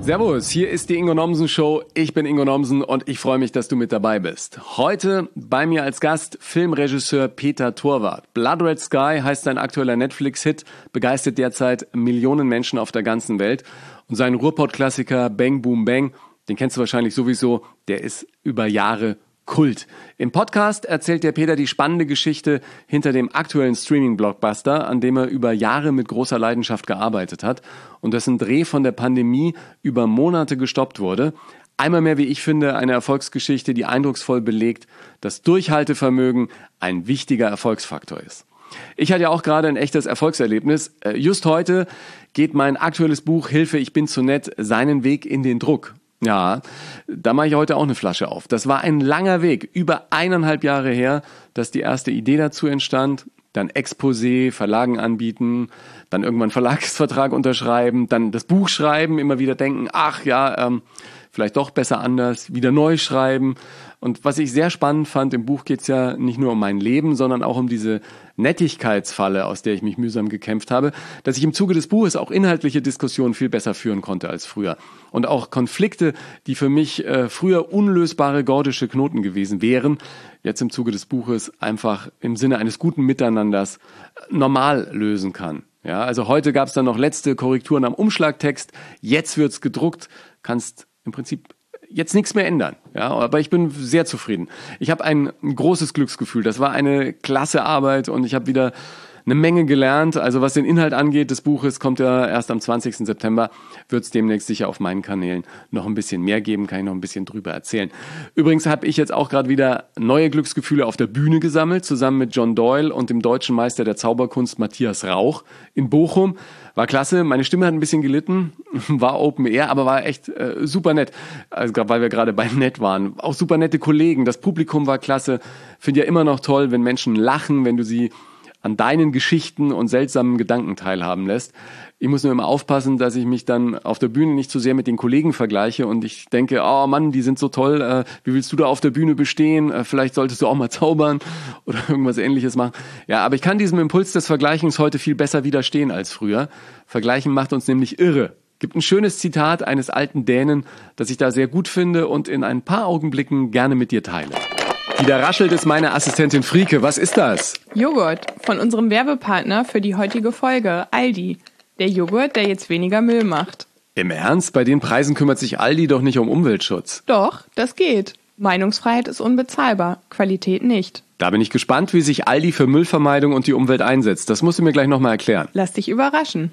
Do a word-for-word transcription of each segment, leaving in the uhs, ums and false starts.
Servus, hier ist die Ingo Nomsen Show. Ich bin Ingo Nomsen und ich freue mich, dass du mit dabei bist. Heute bei mir als Gast Filmregisseur Peter Torwart. Blood Red Sky heißt sein aktueller Netflix-Hit, begeistert derzeit Millionen Menschen auf der ganzen Welt. Und sein Ruhrpott-Klassiker Bang Boom Bang, den kennst du wahrscheinlich sowieso, der ist über Jahre Kult. Im Podcast erzählt der Peter die spannende Geschichte hinter dem aktuellen Streaming-Blockbuster, an dem er über Jahre mit großer Leidenschaft gearbeitet hat und dessen Dreh von der Pandemie über Monate gestoppt wurde. Einmal mehr, wie ich finde, eine Erfolgsgeschichte, die eindrucksvoll belegt, dass Durchhaltevermögen ein wichtiger Erfolgsfaktor ist. Ich hatte ja auch gerade ein echtes Erfolgserlebnis. Just heute geht mein aktuelles Buch Hilfe, ich bin zu nett seinen Weg in den Druck. Ja, da mache ich heute auch eine Flasche auf. Das war ein langer Weg, über eineinhalb Jahre her, dass die erste Idee dazu entstand. Dann Exposé, Verlagen anbieten, dann irgendwann Verlagsvertrag unterschreiben, dann das Buch schreiben, immer wieder denken, ach ja, ähm, vielleicht doch besser anders, wieder neu schreiben. Und was ich sehr spannend fand, im Buch geht's ja nicht nur um mein Leben, sondern auch um diese Nettigkeitsfalle, aus der ich mich mühsam gekämpft habe, dass ich im Zuge des Buches auch inhaltliche Diskussionen viel besser führen konnte als früher. Und auch Konflikte, die für mich äh, früher unlösbare gordische Knoten gewesen wären, jetzt im Zuge des Buches einfach im Sinne eines guten Miteinanders normal lösen kann. Ja, also heute gab's dann noch letzte Korrekturen am Umschlagtext, jetzt wird's gedruckt, kannst im Prinzip jetzt nichts mehr ändern, ja, aber ich bin sehr zufrieden. Ich habe ein großes Glücksgefühl. Das war eine klasse Arbeit und ich habe wieder eine Menge gelernt. Also was den Inhalt angeht des Buches, kommt ja erst am zwanzigsten September, wird es demnächst sicher auf meinen Kanälen noch ein bisschen mehr geben, kann ich noch ein bisschen drüber erzählen. Übrigens habe ich jetzt auch gerade wieder neue Glücksgefühle auf der Bühne gesammelt, zusammen mit John Doyle und dem deutschen Meister der Zauberkunst Matthias Rauch in Bochum. War klasse, meine Stimme hat ein bisschen gelitten, war Open Air, aber war echt äh, super nett, also, weil wir gerade bei nett waren. Auch super nette Kollegen, das Publikum war klasse. Finde ja immer noch toll, wenn Menschen lachen, wenn du sie an deinen Geschichten und seltsamen Gedanken teilhaben lässt. Ich muss nur immer aufpassen, dass ich mich dann auf der Bühne nicht zu sehr mit den Kollegen vergleiche und ich denke, oh Mann, die sind so toll, äh, wie willst du da auf der Bühne bestehen? Äh, vielleicht solltest du auch mal zaubern oder irgendwas Ähnliches machen. Ja, aber ich kann diesem Impuls des Vergleichens heute viel besser widerstehen als früher. Vergleichen macht uns nämlich irre. Gibt ein schönes Zitat eines alten Dänen, das ich da sehr gut finde und in ein paar Augenblicken gerne mit dir teile. Die da raschelt, ist meine Assistentin Frieke. Was ist das? Joghurt von unserem Werbepartner für die heutige Folge, Aldi. Der Joghurt, der jetzt weniger Müll macht. Im Ernst? Bei den Preisen kümmert sich Aldi doch nicht um Umweltschutz. Doch, das geht. Meinungsfreiheit ist unbezahlbar, Qualität nicht. Da bin ich gespannt, wie sich Aldi für Müllvermeidung und die Umwelt einsetzt. Das musst du mir gleich nochmal erklären. Lass dich überraschen.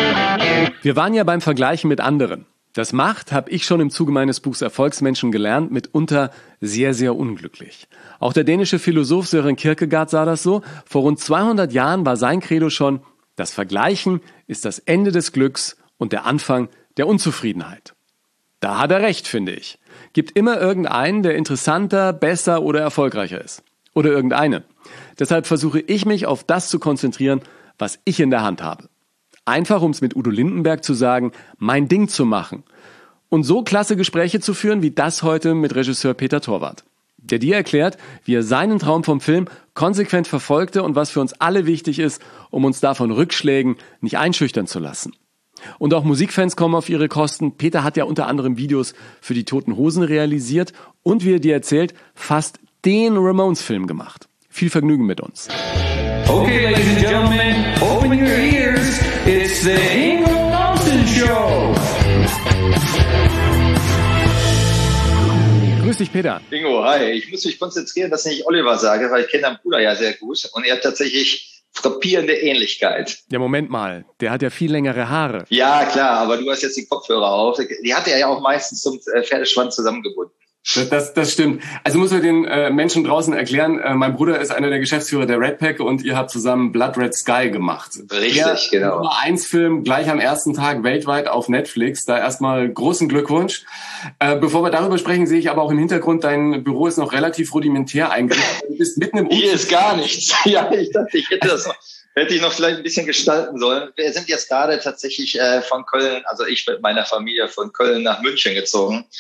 Wir waren ja beim Vergleichen mit anderen. Das macht, habe ich schon im Zuge meines Buchs Erfolgsmenschen gelernt, mitunter sehr, sehr unglücklich. Auch der dänische Philosoph Søren Kierkegaard sah das so. Vor rund zweihundert Jahren war sein Credo schon, das Vergleichen ist das Ende des Glücks und der Anfang der Unzufriedenheit. Da hat er recht, finde ich. Gibt immer irgendeinen, der interessanter, besser oder erfolgreicher ist. Oder irgendeine. Deshalb versuche ich mich auf das zu konzentrieren, was ich in der Hand habe. Einfach, um es mit Udo Lindenberg zu sagen, mein Ding zu machen. Und so klasse Gespräche zu führen, wie das heute mit Regisseur Peter Torwart. Der dir erklärt, wie er seinen Traum vom Film konsequent verfolgte und was für uns alle wichtig ist, um uns davon Rückschlägen nicht einschüchtern zu lassen. Und auch Musikfans kommen auf ihre Kosten. Peter hat ja unter anderem Videos für die Toten Hosen realisiert und, wie er dir erzählt, fast den Ramones-Film gemacht. Viel Vergnügen mit uns. Okay, ladies and gentlemen, open your ears. It's the Ingo Nomsen Show. Grüß dich, Peter. Ingo, hi. Ich muss mich konzentrieren, dass ich nicht Oliver sage, weil ich kenne deinen Bruder ja sehr gut und er hat tatsächlich frappierende Ähnlichkeit. Ja, Moment mal. Der hat ja viel längere Haare. Ja, klar, aber du hast jetzt die Kopfhörer auf. Die hat er ja auch meistens zum Pferdeschwanz zusammengebunden. Das, das, das stimmt. Also muss man den äh, Menschen draußen erklären, äh, mein Bruder ist einer der Geschäftsführer der Red Pack und ihr habt zusammen Blood Red Sky gemacht. Richtig, der genau. Nummer eins Film gleich am ersten Tag weltweit auf Netflix. Da erstmal großen Glückwunsch. Äh, bevor wir darüber sprechen, sehe ich aber auch im Hintergrund, dein Büro ist noch relativ rudimentär eingerichtet. Du bist mitten im Umzug. Hier ist gar nichts. Ja, ich dachte, ich hätte das noch, hätte ich noch vielleicht ein bisschen gestalten sollen. Wir sind jetzt gerade tatsächlich äh, von Köln, also ich mit meiner Familie von Köln nach München gezogen.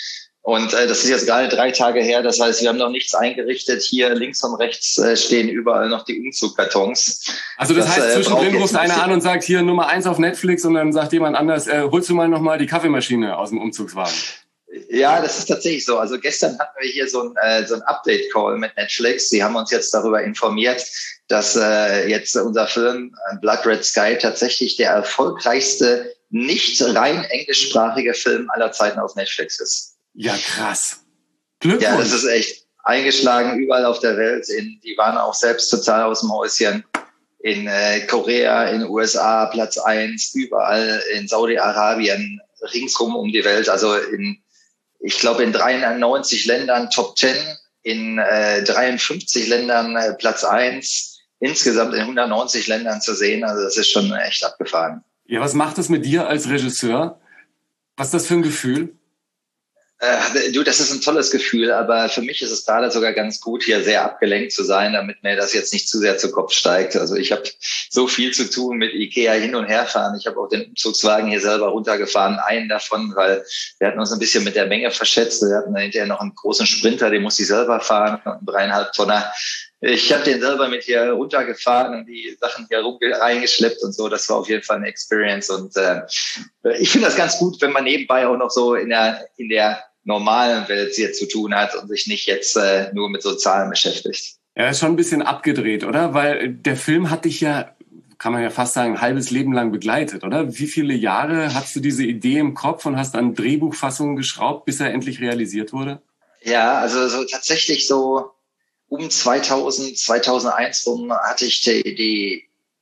Und äh, das ist jetzt gerade drei Tage her. Das heißt, wir haben noch nichts eingerichtet. Hier links und rechts äh, stehen überall noch die Umzugkartons. Also das, das heißt, äh, zwischendrin ruft einer an und sagt, hier Nummer eins auf Netflix, und dann sagt jemand anders, äh, holst du mal nochmal die Kaffeemaschine aus dem Umzugswagen? Ja, das ist tatsächlich so. Also gestern hatten wir hier so ein, äh, so ein Update-Call mit Netflix. Sie haben uns jetzt darüber informiert, dass äh, jetzt unser Film äh, Blood Red Sky tatsächlich der erfolgreichste nicht rein englischsprachige Film aller Zeiten auf Netflix ist. Ja, krass. Glückwunsch. Ja, das ist echt eingeschlagen überall auf der Welt. In, die waren auch selbst total aus dem Häuschen. In äh, Korea, in den U S A Platz eins, überall in Saudi-Arabien, ringsrum um die Welt. Also in, ich glaube, in dreiundneunzig Ländern Top zehn, in äh, dreiundfünfzig Ländern äh, Platz eins, insgesamt in hundertneunzig Ländern zu sehen. Also das ist schon echt abgefahren. Ja, was macht das mit dir als Regisseur? Was ist das für ein Gefühl? Äh, du, das ist ein tolles Gefühl, aber für mich ist es gerade sogar ganz gut, hier sehr abgelenkt zu sein, damit mir das jetzt nicht zu sehr zu Kopf steigt. Also ich habe so viel zu tun mit Ikea hin und her fahren. Ich habe auch den Umzugswagen hier selber runtergefahren, einen davon, weil wir hatten uns ein bisschen mit der Menge verschätzt. Wir hatten hinterher noch einen großen Sprinter, den musste ich selber fahren, und einen dreieinhalb Tonner. Ich habe den selber mit hier runtergefahren und die Sachen hier rum reingeschleppt und so. Das war auf jeden Fall eine Experience. Und äh, ich finde das ganz gut, wenn man nebenbei auch noch so in der in der normalen Welt hier zu tun hat und sich nicht jetzt äh, nur mit so Zahlen beschäftigt. Ja, ist schon ein bisschen abgedreht, oder? Weil der Film hat dich ja, kann man ja fast sagen, ein halbes Leben lang begleitet, oder? Wie viele Jahre hast du diese Idee im Kopf und hast an Drehbuchfassungen geschraubt, bis er endlich realisiert wurde? Ja, also so tatsächlich so um zweitausend, zweitausendeins rum hatte ich die, die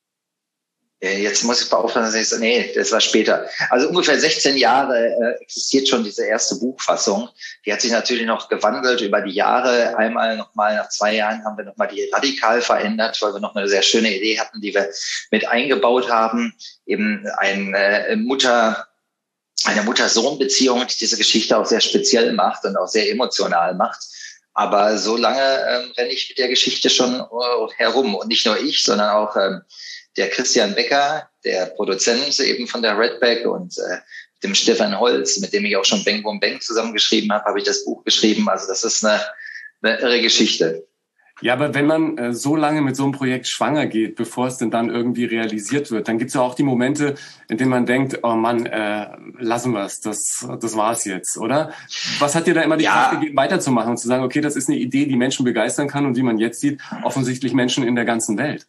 jetzt muss ich mal aufpassen, dass ich sage, nee, das war später. Also ungefähr sechzehn Jahre äh, existiert schon diese erste Buchfassung. Die hat sich natürlich noch gewandelt über die Jahre. Einmal nochmal nach zwei Jahren haben wir nochmal die radikal verändert, weil wir noch eine sehr schöne Idee hatten, die wir mit eingebaut haben. Eben ein äh, Mutter, eine Mutter-Sohn-Beziehung, die diese Geschichte auch sehr speziell macht und auch sehr emotional macht. Aber so lange ähm, renne ich mit der Geschichte schon äh, herum. Und nicht nur ich, sondern auch ähm, der Christian Becker, der Produzent eben von der Redback, und äh, dem Stefan Holz, mit dem ich auch schon Bang Boom Bang zusammengeschrieben habe, habe ich das Buch geschrieben. Also das ist eine, eine irre Geschichte. Ja, aber wenn man äh, so lange mit so einem Projekt schwanger geht, bevor es denn dann irgendwie realisiert wird, dann gibt es ja auch die Momente, in denen man denkt, oh Mann, äh, lassen wir es, das, das war's jetzt, oder? Was hat dir da immer die Ja. Kraft gegeben, weiterzumachen und zu sagen, okay, das ist eine Idee, die Menschen begeistern kann und wie man jetzt sieht, offensichtlich Menschen in der ganzen Welt?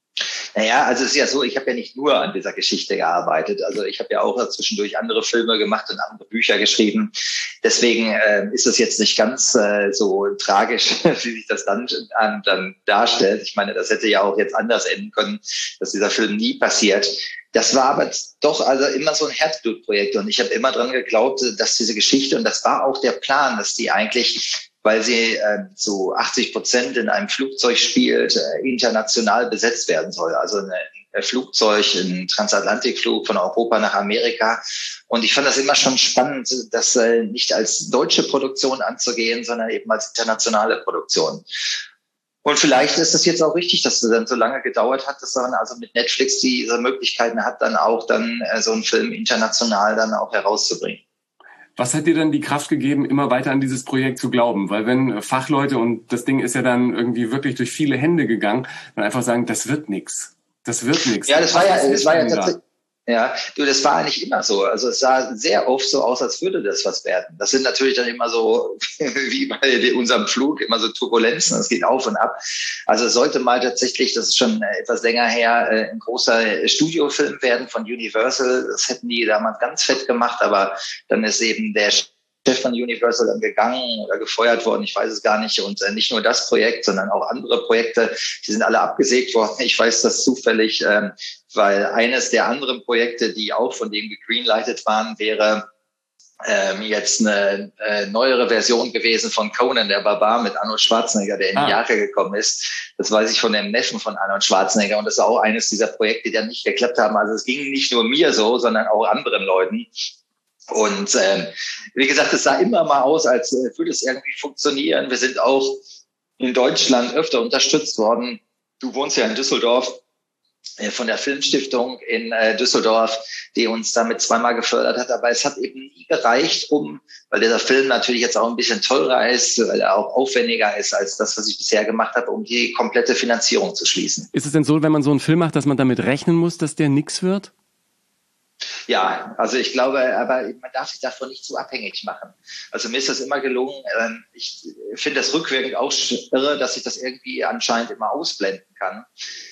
Naja, also es ist ja so, ich habe ja nicht nur an dieser Geschichte gearbeitet. Also ich habe ja auch zwischendurch andere Filme gemacht und andere Bücher geschrieben. Deswegen äh, ist es jetzt nicht ganz äh, so tragisch, wie sich das dann, dann, dann darstellt. Ich meine, das hätte ja auch jetzt anders enden können, dass dieser Film nie passiert. Das war aber doch also immer so ein Herzblutprojekt, und ich habe immer dran geglaubt, dass diese Geschichte, und das war auch der Plan, dass die eigentlich, weil sie äh, zu achtzig Prozent in einem Flugzeug spielt, äh, international besetzt werden soll. Also eine, ein Flugzeug, ein Transatlantikflug von Europa nach Amerika. Und ich fand das immer schon spannend, das äh, nicht als deutsche Produktion anzugehen, sondern eben als internationale Produktion. Und vielleicht ist es jetzt auch richtig, dass es dann so lange gedauert hat, dass man also mit Netflix diese Möglichkeiten hat, dann auch dann äh, so einen Film international dann auch herauszubringen. Was hat dir dann die Kraft gegeben, immer weiter an dieses Projekt zu glauben? Weil wenn Fachleute, und das Ding ist ja dann irgendwie wirklich durch viele Hände gegangen, dann einfach sagen, das wird nix. Das wird nix. Ja, das war ja, das war ja tatsächlich, da? ja, du, das war nicht immer so. Also es sah sehr oft so aus, als würde das was werden. Das sind natürlich dann immer so, wie bei unserem Flug, immer so Turbulenzen. Das geht auf und ab. Also es sollte mal tatsächlich, das ist schon etwas länger her, ein großer Studiofilm werden von Universal. Das hätten die damals ganz fett gemacht, aber dann ist eben der Chef von Universal dann gegangen oder gefeuert worden, ich weiß es gar nicht. Und äh, nicht nur das Projekt, sondern auch andere Projekte, die sind alle abgesägt worden. Ich weiß das zufällig, ähm, weil eines der anderen Projekte, die auch von dem gegreenlightet waren, wäre ähm, jetzt eine äh, neuere Version gewesen von Conan der Barbar mit Arnold Schwarzenegger, der in die ah. Jahre gekommen ist. Das weiß ich von dem Neffen von Arnold Schwarzenegger. Und das ist auch eines dieser Projekte, die dann nicht geklappt haben. Also es ging nicht nur mir so, sondern auch anderen Leuten. Und ähm, wie gesagt, es sah immer mal aus, als äh, würde es irgendwie funktionieren. Wir sind auch in Deutschland öfter unterstützt worden. Du wohnst ja in Düsseldorf. von der Filmstiftung in äh, Düsseldorf, die uns damit zweimal gefördert hat. Aber es hat eben nie gereicht, um, weil dieser Film natürlich jetzt auch ein bisschen teurer ist, weil er auch aufwendiger ist als das, was ich bisher gemacht habe, um die komplette Finanzierung zu schließen. Ist es denn so, wenn man so einen Film macht, dass man damit rechnen muss, dass der nix wird? Ja, also ich glaube, aber man darf sich davon nicht zu abhängig machen. Also mir ist das immer gelungen. Ich finde das rückwirkend auch irre, dass ich das irgendwie anscheinend immer ausblenden kann.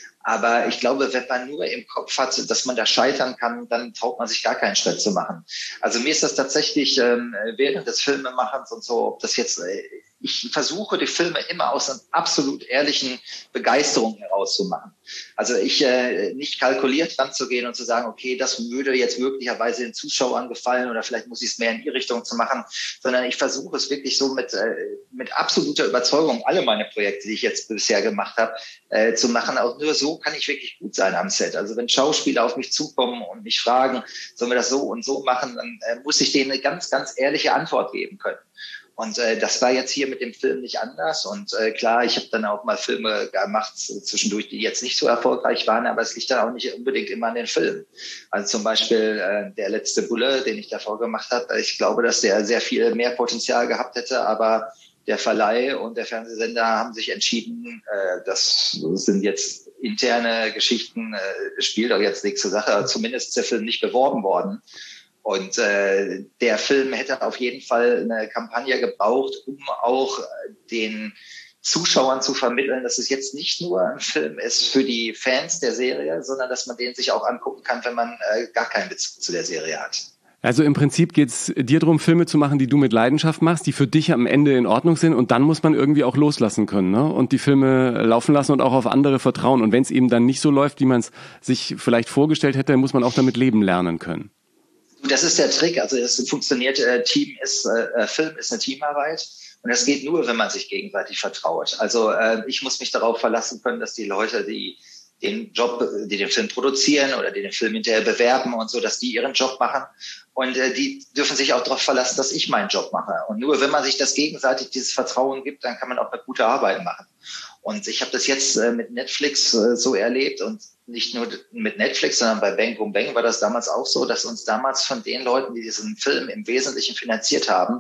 Aber ich glaube, wenn man nur im Kopf hat, dass man da scheitern kann, dann traut man sich gar keinen Schritt zu machen. Also mir ist das tatsächlich ähm, während des Filmemachens und so, ob das jetzt, äh, ich versuche die Filme immer aus einer absolut ehrlichen Begeisterung herauszumachen. Also ich äh, nicht kalkuliert ranzugehen und zu sagen, okay, das würde jetzt möglicherweise den Zuschauern gefallen oder vielleicht muss ich es mehr in die Richtung zu machen, sondern ich versuche es wirklich so mit äh, mit absoluter Überzeugung, alle meine Projekte, die ich jetzt bisher gemacht habe, äh, zu machen. Auch nur so kann ich wirklich gut sein am Set. Also wenn Schauspieler auf mich zukommen und mich fragen, sollen wir das so und so machen, dann äh, muss ich denen eine ganz, ganz ehrliche Antwort geben können. Und äh, das war jetzt hier mit dem Film nicht anders. Und äh, klar, ich habe dann auch mal Filme gemacht zwischendurch, die jetzt nicht so erfolgreich waren, aber es liegt dann auch nicht unbedingt immer an den Filmen. Also zum Beispiel äh, der letzte Bulle, den ich davor gemacht habe. Ich glaube, dass der sehr viel mehr Potenzial gehabt hätte, aber der Verleih und der Fernsehsender haben sich entschieden, äh, das sind jetzt interne Geschichten, äh, spielt auch jetzt nichts zur Sache, aber zumindest ist der Film nicht beworben worden. Und äh, der Film hätte auf jeden Fall eine Kampagne gebraucht, um auch den Zuschauern zu vermitteln, dass es jetzt nicht nur ein Film ist für die Fans der Serie, sondern dass man den sich auch angucken kann, wenn man äh, gar keinen Bezug zu der Serie hat. Also im Prinzip geht's dir darum, Filme zu machen, die du mit Leidenschaft machst, die für dich am Ende in Ordnung sind, und dann muss man irgendwie auch loslassen können, ne? Und die Filme laufen lassen und auch auf andere vertrauen. Und wenn es eben dann nicht so läuft, wie man es sich vielleicht vorgestellt hätte, muss man auch damit leben lernen können. Das ist der Trick. Also es funktioniert, äh, Team ist, äh, Film ist eine Teamarbeit. Und das geht nur, wenn man sich gegenseitig vertraut. Also äh, ich muss mich darauf verlassen können, dass die Leute, die den Job, die den Film produzieren oder die den Film hinterher bewerben und so, dass die ihren Job machen. Und äh, die dürfen sich auch darauf verlassen, dass ich meinen Job mache. Und nur wenn man sich das gegenseitig dieses Vertrauen gibt, dann kann man auch eine gute Arbeit machen. Und ich habe das jetzt äh, mit Netflix äh, so erlebt, und nicht nur mit Netflix, sondern bei Bang Boom Bang war das damals auch so, dass uns damals von den Leuten, die diesen Film im Wesentlichen finanziert haben,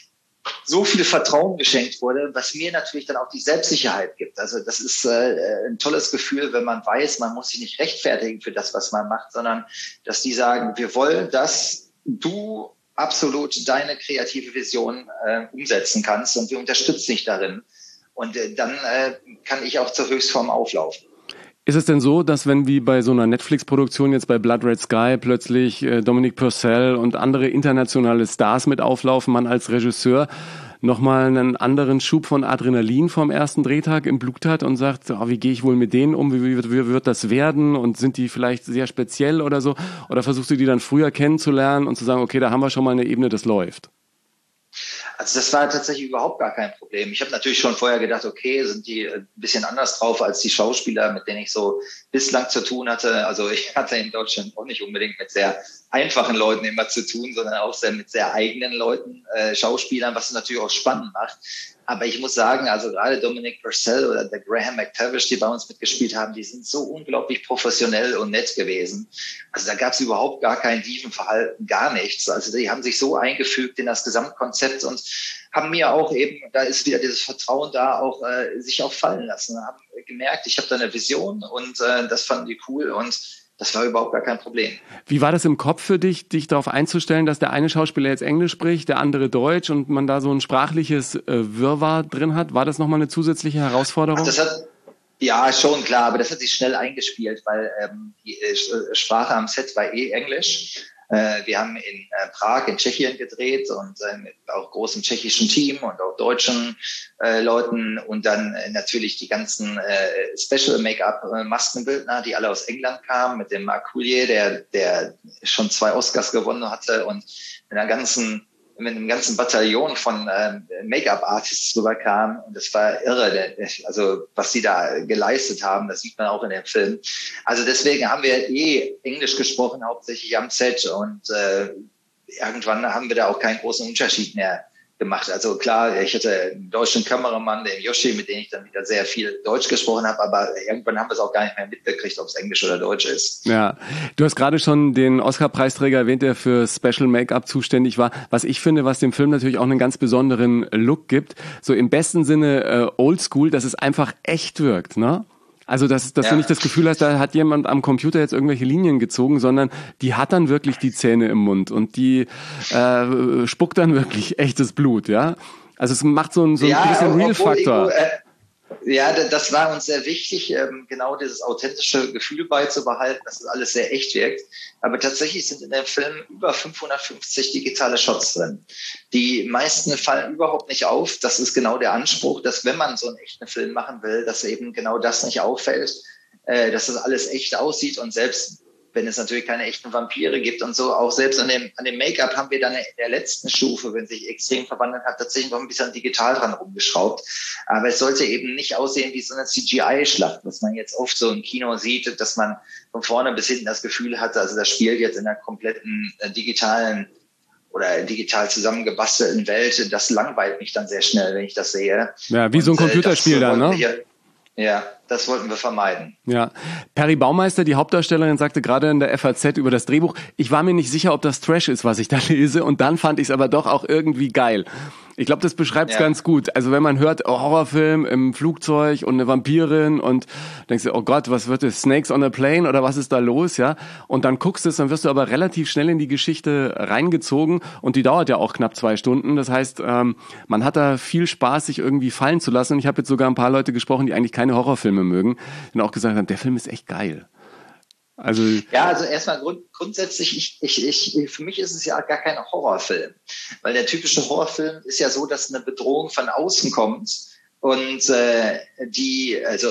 so viel Vertrauen geschenkt wurde, was mir natürlich dann auch die Selbstsicherheit gibt. Also das ist äh, ein tolles Gefühl, wenn man weiß, man muss sich nicht rechtfertigen für das, was man macht, sondern dass die sagen, wir wollen, dass du absolut deine kreative Vision äh, umsetzen kannst, und wir unterstützen dich darin. Und äh, dann äh, kann ich auch zur Höchstform auflaufen. Ist es denn so, dass wenn wie bei so einer Netflix-Produktion jetzt bei Blood Red Sky plötzlich äh, Dominic Purcell und andere internationale Stars mit auflaufen, man als Regisseur nochmal einen anderen Schub von Adrenalin vom ersten Drehtag im Blut hat und sagt, oh, wie gehe ich wohl mit denen um, wie, wie, wie wird das werden, und sind die vielleicht sehr speziell oder so? Oder versuchst du die dann früher kennenzulernen und zu sagen, okay, da haben wir schon mal eine Ebene, das läuft? Also das war tatsächlich überhaupt gar kein Problem. Ich habe natürlich schon vorher gedacht, okay, sind die ein bisschen anders drauf als die Schauspieler, mit denen ich so bislang zu tun hatte. Also ich hatte in Deutschland auch nicht unbedingt mit sehr einfachen Leuten immer zu tun, sondern auch sehr mit sehr eigenen Leuten, äh, Schauspielern, was es natürlich auch spannend macht. Aber ich muss sagen, also gerade Dominic Purcell oder der Graham McTavish, die bei uns mitgespielt haben, die sind so unglaublich professionell und nett gewesen. Also da gab es überhaupt gar kein Divenverhalten, gar nichts. Also die haben sich so eingefügt in das Gesamtkonzept und haben mir auch eben, da ist wieder dieses Vertrauen da, auch äh, sich auch fallen lassen. Haben gemerkt, ich habe da eine Vision, und äh, das fanden die cool, und das war überhaupt gar kein Problem. Wie war das im Kopf für dich, dich darauf einzustellen, dass der eine Schauspieler jetzt Englisch spricht, der andere Deutsch, und man da so ein sprachliches äh, Wirrwarr drin hat? War das nochmal eine zusätzliche Herausforderung? Ach, das hat, ja, schon klar, aber das hat sich schnell eingespielt, weil ähm, die äh, Sprache am Set war eh Englisch. Äh, wir haben in äh, Prag in Tschechien gedreht und äh, mit auch großem tschechischen Team und auch deutschen äh, Leuten, und dann äh, natürlich die ganzen äh, Special Make-up äh, Maskenbildner, die alle aus England kamen, mit dem Marc Coulier, der der schon zwei Oscars gewonnen hatte, und mit einer ganzen mit einem ganzen Bataillon von äh, Make-up-Artists rüberkam, und das war irre, also was die da geleistet haben, das sieht man auch in dem Film. Also deswegen haben wir eh Englisch gesprochen, hauptsächlich am Set, und äh, irgendwann haben wir da auch keinen großen Unterschied mehr gemacht. Also klar, ich hatte einen deutschen Kameramann, den Yoshi, mit dem ich dann wieder sehr viel Deutsch gesprochen habe, aber irgendwann haben wir es auch gar nicht mehr mitgekriegt, ob es Englisch oder Deutsch ist. Ja, du hast gerade schon den Oscar-Preisträger erwähnt, der für Special Make-up zuständig war. Was ich finde, was dem Film natürlich auch einen ganz besonderen Look gibt, so im besten Sinne äh, Oldschool, dass es einfach echt wirkt, ne? Also, dass, dass ja. du nicht das Gefühl hast, da hat jemand am Computer jetzt irgendwelche Linien gezogen, sondern die hat dann wirklich die Zähne im Mund und die äh, spuckt dann wirklich echtes Blut, ja? Also es macht so einen, so einen ja, gewissen Real-Faktor. Ja, das war uns sehr wichtig, genau dieses authentische Gefühl beizubehalten, dass es alles sehr echt wirkt. Aber tatsächlich sind in dem Film über fünfhundertfünfzig digitale Shots drin. Die meisten fallen überhaupt nicht auf. Das ist genau der Anspruch, dass wenn man so einen echten Film machen will, dass eben genau das nicht auffällt, dass das alles echt aussieht und selbst wenn es natürlich keine echten Vampire gibt und so, auch selbst an dem, an dem Make-up haben wir dann in der letzten Stufe, wenn sich extrem verwandelt hat, tatsächlich noch ein bisschen digital dran rumgeschraubt. Aber es sollte eben nicht aussehen wie so eine C G I-Schlacht, was man jetzt oft so im Kino sieht, dass man von vorne bis hinten das Gefühl hat, also das spielt jetzt in einer kompletten äh, digitalen oder digital zusammengebastelten Welt. Das langweilt mich dann sehr schnell, wenn ich das sehe. Ja, wie und, so ein Computerspiel äh, dann, ne? Hier, ja, das wollten wir vermeiden. Ja, Perry Baumeister, die Hauptdarstellerin, sagte gerade in der F A Z über das Drehbuch, ich war mir nicht sicher, ob das Trash ist, was ich da lese, und dann fand ich es aber doch auch irgendwie geil. Ich glaube, das beschreibt es ja. ganz gut. Also wenn man hört, oh, Horrorfilm im Flugzeug und eine Vampirin und denkst du, oh Gott, was wird das? Snakes on a Plane oder was ist da los? Ja. Und dann guckst du es, dann wirst du aber relativ schnell in die Geschichte reingezogen und die dauert ja auch knapp zwei Stunden. Das heißt, ähm, man hat da viel Spaß, sich irgendwie fallen zu lassen. Und ich habe jetzt sogar ein paar Leute gesprochen, die eigentlich keine Horrorfilme mögen, und auch gesagt haben, der Film ist echt geil. Also ja, also erstmal grund, grundsätzlich, ich, ich, ich, für mich ist es ja gar kein Horrorfilm, weil der typische Horrorfilm ist ja so, dass eine Bedrohung von außen kommt und äh, die, also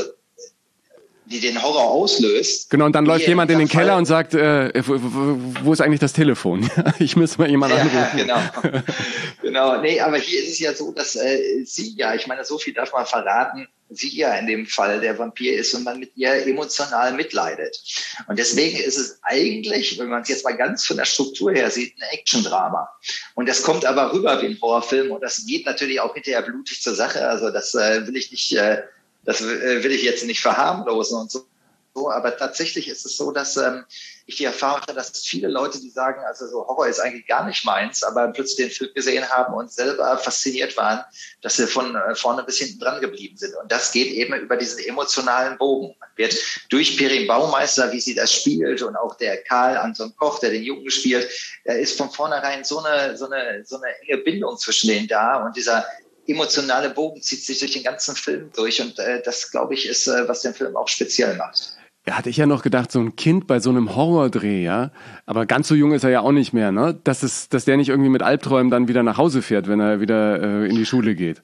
die den Horror auslöst. Genau, und dann läuft jemand in den Fall, Keller und sagt, äh, wo, wo ist eigentlich das Telefon? Ich muss mal jemanden anrufen. Ja, genau. Genau. Nee, aber hier ist es ja so, dass äh, sie ja, ich meine, so viel darf man verraten, sie ja in dem Fall der Vampir ist und man mit ihr emotional mitleidet. Und deswegen ist es eigentlich, wenn man es jetzt mal ganz von der Struktur her sieht, ein Action-Drama. Und das kommt aber rüber wie ein Horrorfilm und das geht natürlich auch hinterher blutig zur Sache. Also das äh, will ich nicht... Äh, Das will ich jetzt nicht verharmlosen und so. Aber tatsächlich ist es so, dass ähm, ich die Erfahrung habe, dass viele Leute, die sagen, also so Horror ist eigentlich gar nicht meins, aber plötzlich den Film gesehen haben und selber fasziniert waren, dass sie von äh, vorne bis hinten dran geblieben sind. Und das geht eben über diesen emotionalen Bogen. Man wird durch Perry Baumeister, wie sie das spielt, und auch der Karl Anton Koch, der den Jungen spielt, da ist von vornherein so eine, so eine, so eine enge Bindung zwischen denen da und dieser emotionale Bogen zieht sich durch den ganzen Film durch und äh, das, glaube ich, ist, äh, was den Film auch speziell macht. Ja, hatte ich ja noch gedacht, so ein Kind bei so einem Horrordreh, ja, aber ganz so jung ist er ja auch nicht mehr, ne? Dass es, dass der nicht irgendwie mit Albträumen dann wieder nach Hause fährt, wenn er wieder äh, in die Schule geht.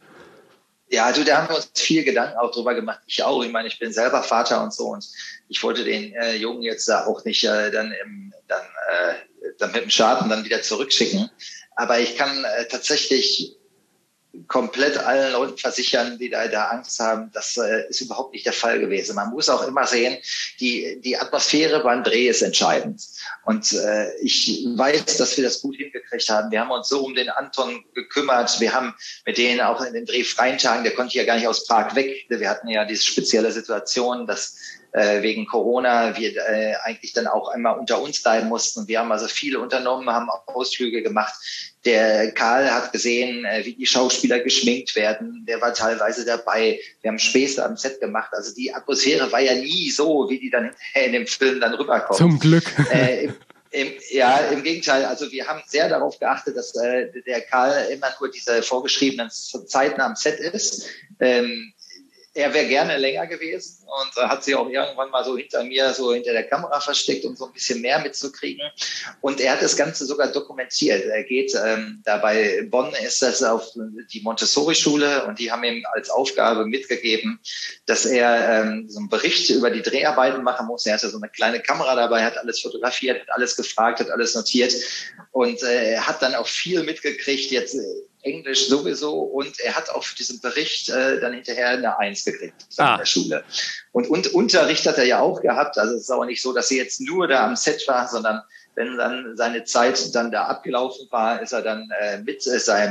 Ja, also da haben wir uns viel Gedanken auch drüber gemacht. Ich auch. Ich meine, ich bin selber Vater und so und ich wollte den äh, Jungen jetzt da auch nicht äh, dann im, dann, äh, dann mit dem Schaden dann wieder zurückschicken. Aber ich kann äh, tatsächlich komplett allen Leuten versichern, die da, da Angst haben, das äh, ist überhaupt nicht der Fall gewesen. Man muss auch immer sehen, die, die Atmosphäre beim Dreh ist entscheidend. Und äh, ich weiß, dass wir das gut hingekriegt haben. Wir haben uns so um den Anton gekümmert. Wir haben mit denen auch in den drehfreien Tagen, der konnte ja gar nicht aus Prag weg. Wir hatten ja diese spezielle Situation, dass äh, wegen Corona wir äh, eigentlich dann auch einmal unter uns bleiben mussten. Wir haben also viel unternommen, haben auch Ausflüge gemacht. Der Karl hat gesehen, wie die Schauspieler geschminkt werden. Der war teilweise dabei. Wir haben Späße am Set gemacht. Also die Atmosphäre war ja nie so, wie die dann in dem Film dann rüberkommt. Zum Glück. Äh, im, im, ja, im Gegenteil. Also wir haben sehr darauf geachtet, dass äh, der Karl immer nur diese vorgeschriebenen Zeiten am Set ist. Ähm, Er wäre gerne länger gewesen und äh, hat sie auch irgendwann mal so hinter mir, so hinter der Kamera versteckt, um so ein bisschen mehr mitzukriegen. Und er hat das Ganze sogar dokumentiert. Er geht ähm, da bei Bonn, ist das auf die Montessori-Schule und die haben ihm als Aufgabe mitgegeben, dass er ähm, so einen Bericht über die Dreharbeiten machen muss. Er hatte so eine kleine Kamera dabei, hat alles fotografiert, hat alles gefragt, hat alles notiert und äh, er hat dann auch viel mitgekriegt, jetzt Englisch sowieso, und er hat auch für diesen Bericht äh, dann hinterher eine Eins gekriegt ah. in der Schule. Und, und Unterricht hat er ja auch gehabt, also es ist auch nicht so, dass er jetzt nur da am Set war, sondern wenn dann seine Zeit dann da abgelaufen war, ist er dann äh, mit äh, seinem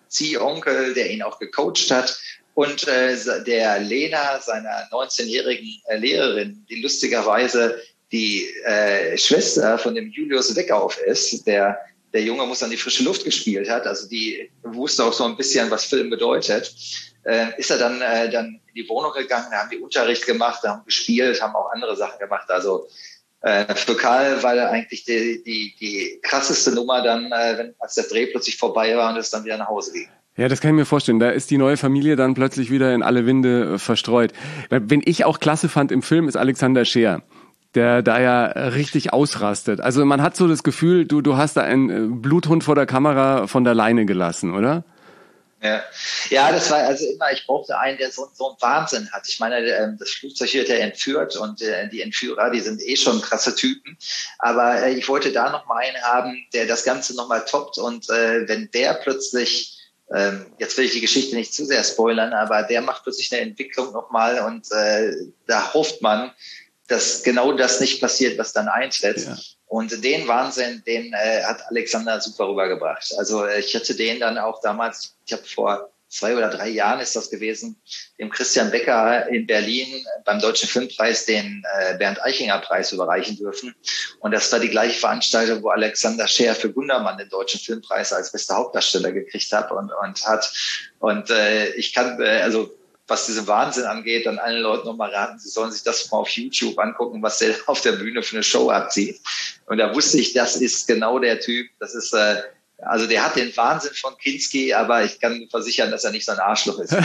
Ziehonkel, der ihn auch gecoacht hat. Und äh, der Lena, seiner neunzehnjährigen äh, Lehrerin, die lustigerweise die äh, Schwester von dem Julius Weckauf ist, der der Junge muss an die frische Luft gespielt hat, also die wusste auch so ein bisschen, was Film bedeutet, äh, ist er dann äh, dann in die Wohnung gegangen, da haben die Unterricht gemacht, haben gespielt, haben auch andere Sachen gemacht. Also äh, für Karl war da eigentlich die, die, die krasseste Nummer dann, äh, wenn als der Dreh plötzlich vorbei war und es dann wieder nach Hause ging. Ja, das kann ich mir vorstellen. Da ist die neue Familie dann plötzlich wieder in alle Winde äh, verstreut. Wenn ich auch klasse fand im Film, ist Alexander Scheer, der da ja richtig ausrastet. Also man hat so das Gefühl, du du hast da einen Bluthund vor der Kamera von der Leine gelassen, oder? Ja, ja, das war also immer, ich brauchte einen, der so, so einen Wahnsinn hat. Ich meine, das Flugzeug wird ja entführt und die Entführer, die sind eh schon krasse Typen. Aber ich wollte da noch mal einen haben, der das Ganze noch mal toppt. Und wenn der plötzlich, jetzt will ich die Geschichte nicht zu sehr spoilern, aber der macht plötzlich eine Entwicklung noch mal und da hofft man, dass genau das nicht passiert, was dann eintritt. Ja. Und den Wahnsinn, den äh, hat Alexander super rübergebracht. Also äh, ich hatte den dann auch damals, ich habe vor zwei oder drei Jahren ist das gewesen, dem Christian Becker in Berlin beim Deutschen Filmpreis den äh, Bernd Eichinger Preis überreichen dürfen. Und das war die gleiche Veranstaltung, wo Alexander Scheer für Gundermann den Deutschen Filmpreis als bester Hauptdarsteller gekriegt hat und, und hat. Und äh, ich kann, äh, also was diesen Wahnsinn angeht, dann allen Leuten nochmal raten, sie sollen sich das mal auf YouTube angucken, was der auf der Bühne für eine Show abzieht. Und da wusste ich, das ist genau der Typ. Das ist, äh, also der hat den Wahnsinn von Kinski, aber ich kann versichern, dass er nicht so ein Arschloch ist.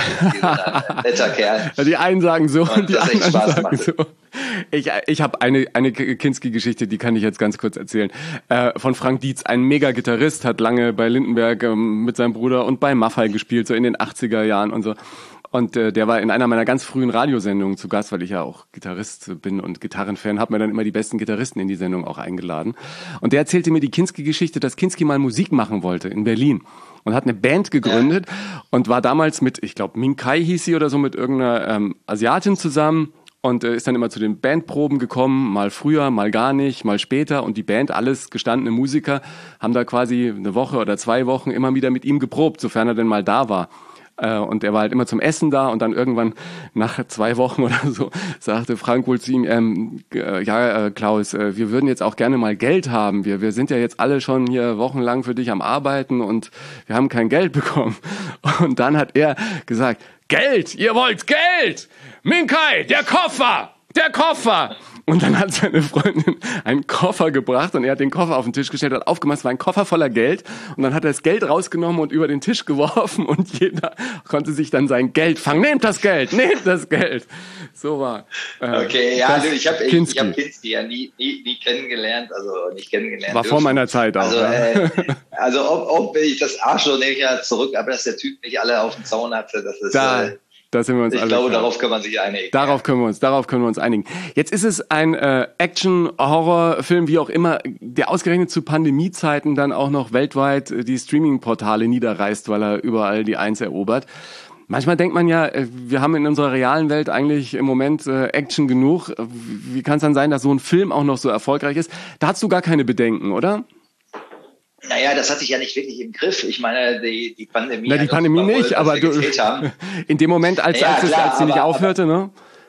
Ein netter Kerl. Die einen sagen so und, und die anderen sagen macht. so. Ich, ich habe eine, eine Kinski-Geschichte, die kann ich jetzt ganz kurz erzählen. Äh, von Frank Dietz, ein Mega-Gitarrist, hat lange bei Lindenberg ähm, mit seinem Bruder und bei Maffay gespielt, so in den achtziger Jahren und so. Und äh, der war in einer meiner ganz frühen Radiosendungen zu Gast, weil ich ja auch Gitarrist bin und Gitarrenfan, habe mir dann immer die besten Gitarristen in die Sendung auch eingeladen. Und der erzählte mir die Kinski-Geschichte, dass Kinski mal Musik machen wollte in Berlin und hat eine Band gegründet ja. und war damals mit, ich glaube, Minkai hieß sie oder so, mit irgendeiner ähm, Asiatin zusammen und äh, ist dann immer zu den Bandproben gekommen, mal früher, mal gar nicht, mal später. Und die Band, alles gestandene Musiker, haben da quasi eine Woche oder zwei Wochen immer wieder mit ihm geprobt, sofern er denn mal da war. Und er war halt immer zum Essen da und dann irgendwann nach zwei Wochen oder so sagte Frank wohl zu ihm, ähm, äh, ja äh, Klaus, äh, wir würden jetzt auch gerne mal Geld haben. Wir wir sind ja jetzt alle schon hier wochenlang für dich am Arbeiten und wir haben kein Geld bekommen. Und dann hat er gesagt, Geld, ihr wollt Geld! Minkai, der Koffer! Der Koffer! Und dann hat seine Freundin einen Koffer gebracht und er hat den Koffer auf den Tisch gestellt, hat aufgemacht, es war ein Koffer voller Geld und dann hat er das Geld rausgenommen und über den Tisch geworfen und jeder konnte sich dann sein Geld fangen. Nehmt das Geld, nehmt das Geld. So war äh, Okay, ja, also ich habe ich, ich hab Kinski ja nie, nie, nie kennengelernt, also nicht kennengelernt. War dürfen. Vor meiner Zeit auch. Also, ja. äh, also ob, ob ich das Arschloch nehme ich ja zurück, aber dass der Typ nicht alle auf dem Zaun hatte, das ist... Da. Äh, Da sind wir uns ich alle glaube, klar. darauf kann man sich einigen. Darauf können wir uns, darauf können wir uns einigen. Jetzt ist es ein äh, Action-Horror-Film, wie auch immer, der ausgerechnet zu Pandemiezeiten dann auch noch weltweit äh, die Streaming-Portale niederreißt, weil er überall die Eins erobert. Manchmal denkt man ja, äh, wir haben in unserer realen Welt eigentlich im Moment äh, Action genug. Wie kann es dann sein, dass so ein Film auch noch so erfolgreich ist? Da hast du gar keine Bedenken, oder? Naja, das hatte ich ja nicht wirklich im Griff. Ich meine, die, die Pandemie... Na, die Pandemie nicht, aber du, in dem Moment, als, ja, als, es, klar, als sie nicht aber, aufhörte, ne?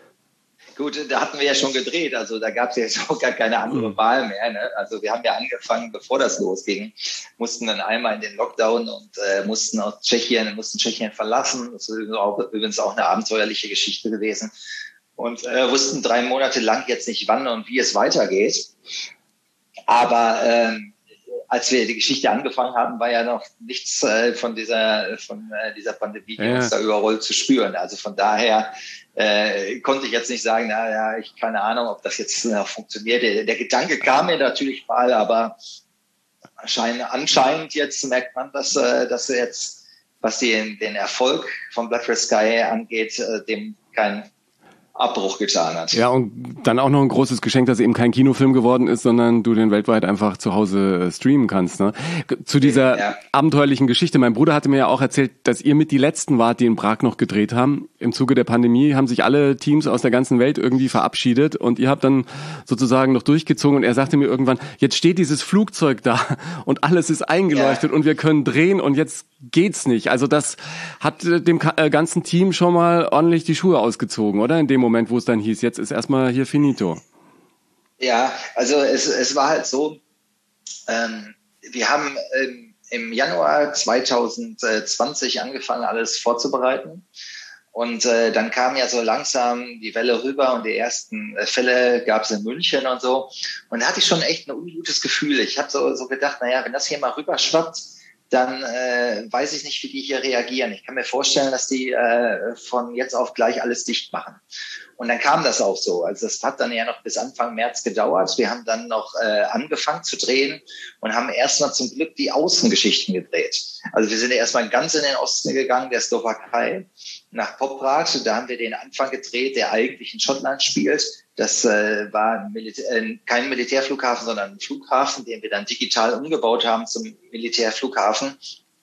Gut, da hatten wir ja schon gedreht, also da gab es ja jetzt auch gar keine andere mhm. Wahl mehr. Ne? Also wir haben ja angefangen, bevor das losging, mussten dann einmal in den Lockdown und äh, mussten aus Tschechien, mussten Tschechien verlassen. Das ist übrigens auch eine abenteuerliche Geschichte gewesen. Und äh, wussten drei Monate lang jetzt nicht, wann und wie es weitergeht. Aber... Ähm, als wir die Geschichte angefangen haben, war ja noch nichts äh, von dieser von äh, dieser Pandemie ja. uns da überall zu spüren. Also von daher äh, konnte ich jetzt nicht sagen, na ja, ich keine Ahnung, ob das jetzt noch funktioniert. Der, der Gedanke kam mir natürlich mal, aber anscheinend, anscheinend jetzt merkt man, dass äh, dass jetzt, was den den Erfolg von Blood Red Sky angeht, äh, dem kein Abbruch getan hat. Ja, und dann auch noch ein großes Geschenk, dass eben kein Kinofilm geworden ist, sondern du den weltweit einfach zu Hause äh, streamen kannst. Ne? Zu dieser ja. abenteuerlichen Geschichte. Mein Bruder hatte mir ja auch erzählt, dass ihr mit die Letzten wart, die in Prag noch gedreht haben. Im Zuge der Pandemie haben sich alle Teams aus der ganzen Welt irgendwie verabschiedet und ihr habt dann sozusagen noch durchgezogen. Und er sagte mir irgendwann, jetzt steht dieses Flugzeug da und alles ist eingeleuchtet ja. und wir können drehen und jetzt geht's nicht. Also das hat dem ganzen Team schon mal ordentlich die Schuhe ausgezogen, oder? In dem Moment, wo es dann hieß, jetzt ist erstmal hier finito. Ja, also es, es war halt so, ähm, wir haben ähm, im Januar zwanzig zwanzig angefangen, alles vorzubereiten. Und äh, dann kam ja so langsam die Welle rüber und die ersten äh, Fälle gab es in München und so. Und da hatte ich schon echt ein ungutes Gefühl. Ich habe so, so gedacht, naja, wenn das hier mal rüberschwappt, dann äh, weiß ich nicht, wie die hier reagieren. Ich kann mir vorstellen, dass die äh, von jetzt auf gleich alles dicht machen. Und dann kam das auch so. Also das hat dann ja noch bis Anfang März gedauert. Wir haben dann noch äh, angefangen zu drehen und haben erstmal zum Glück die Außengeschichten gedreht. Also wir sind ja erstmal ganz in den Osten gegangen, der Slowakei, nach Poprad. Da haben wir den Anfang gedreht, der eigentlich in Schottland spielt. Das äh, war ein Militär, äh, kein Militärflughafen, sondern ein Flughafen, den wir dann digital umgebaut haben zum Militärflughafen.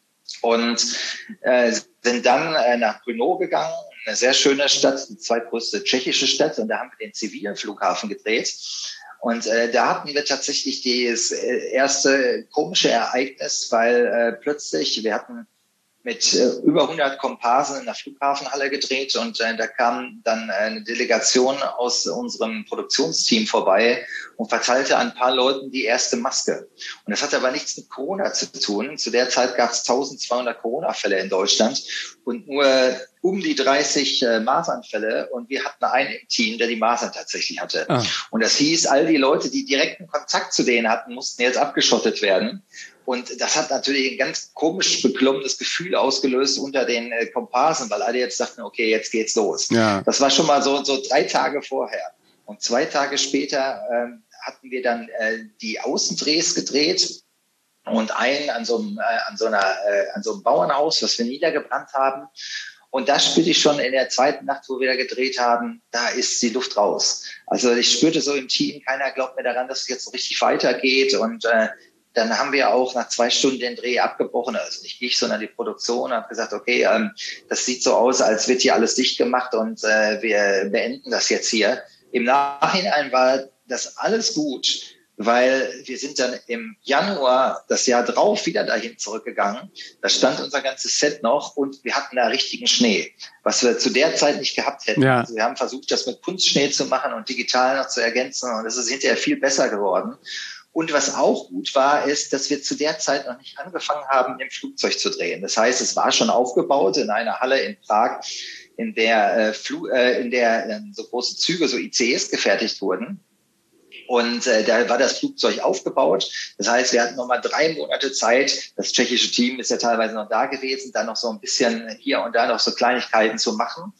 Und äh, sind dann äh, nach Brno gegangen, eine sehr schöne Stadt, die zweitgrößte tschechische Stadt. Und da haben wir den zivilen Flughafen gedreht. Und äh, da hatten wir tatsächlich das äh, erste komische Ereignis, weil äh, plötzlich, wir hatten mit äh, über hundert Komparsen in der Flughafenhalle gedreht und äh, da kam dann äh, eine Delegation aus unserem Produktionsteam vorbei und verteilte an ein paar Leuten die erste Maske. Und das hatte aber nichts mit Corona zu tun. Zu der Zeit gab es zwölfhundert Corona-Fälle in Deutschland und nur um die dreißig äh, Masernfälle und wir hatten einen im Team, der die Masern tatsächlich hatte. Ah. Und das hieß, all die Leute, die direkten Kontakt zu denen hatten, mussten jetzt abgeschottet werden. Und das hat natürlich ein ganz komisch beklommenes Gefühl ausgelöst unter den äh, Komparsen, weil alle jetzt dachten, okay, jetzt geht's los. Ja. Das war schon mal so, so drei Tage vorher. Und zwei Tage später ähm, hatten wir dann äh, die Außendrehs gedreht und einen an so einem, äh, an so einer, äh, an so einem Bauernhaus, was wir niedergebrannt haben. Und da spürte ich schon in der zweiten Nacht, wo wir da gedreht haben, da ist die Luft raus. Also ich spürte so im Team, keiner glaubt mir daran, dass es jetzt so richtig weitergeht. Und äh, dann haben wir auch nach zwei Stunden den Dreh abgebrochen, also nicht ich, sondern die Produktion, hat gesagt, okay, ähm, das sieht so aus, als wird hier alles dicht gemacht und äh, wir beenden das jetzt hier. Im Nachhinein war das alles gut, weil wir sind dann im Januar das Jahr drauf wieder dahin zurückgegangen. Da stand unser ganzes Set noch und wir hatten da richtigen Schnee, was wir zu der Zeit nicht gehabt hätten. Ja. Also wir haben versucht, das mit Kunstschnee zu machen und digital noch zu ergänzen und es ist hinterher viel besser geworden. Und was auch gut war, ist, dass wir zu der Zeit noch nicht angefangen haben, im Flugzeug zu drehen. Das heißt, es war schon aufgebaut in einer Halle in Prag, in der, äh, Flu äh, in der äh, so große Züge, so I C Es gefertigt wurden. Und äh, da war das Flugzeug aufgebaut. Das heißt, wir hatten noch mal drei Monate Zeit. Das tschechische Team ist ja teilweise noch da gewesen, dann noch so ein bisschen hier und da noch so Kleinigkeiten zu machen.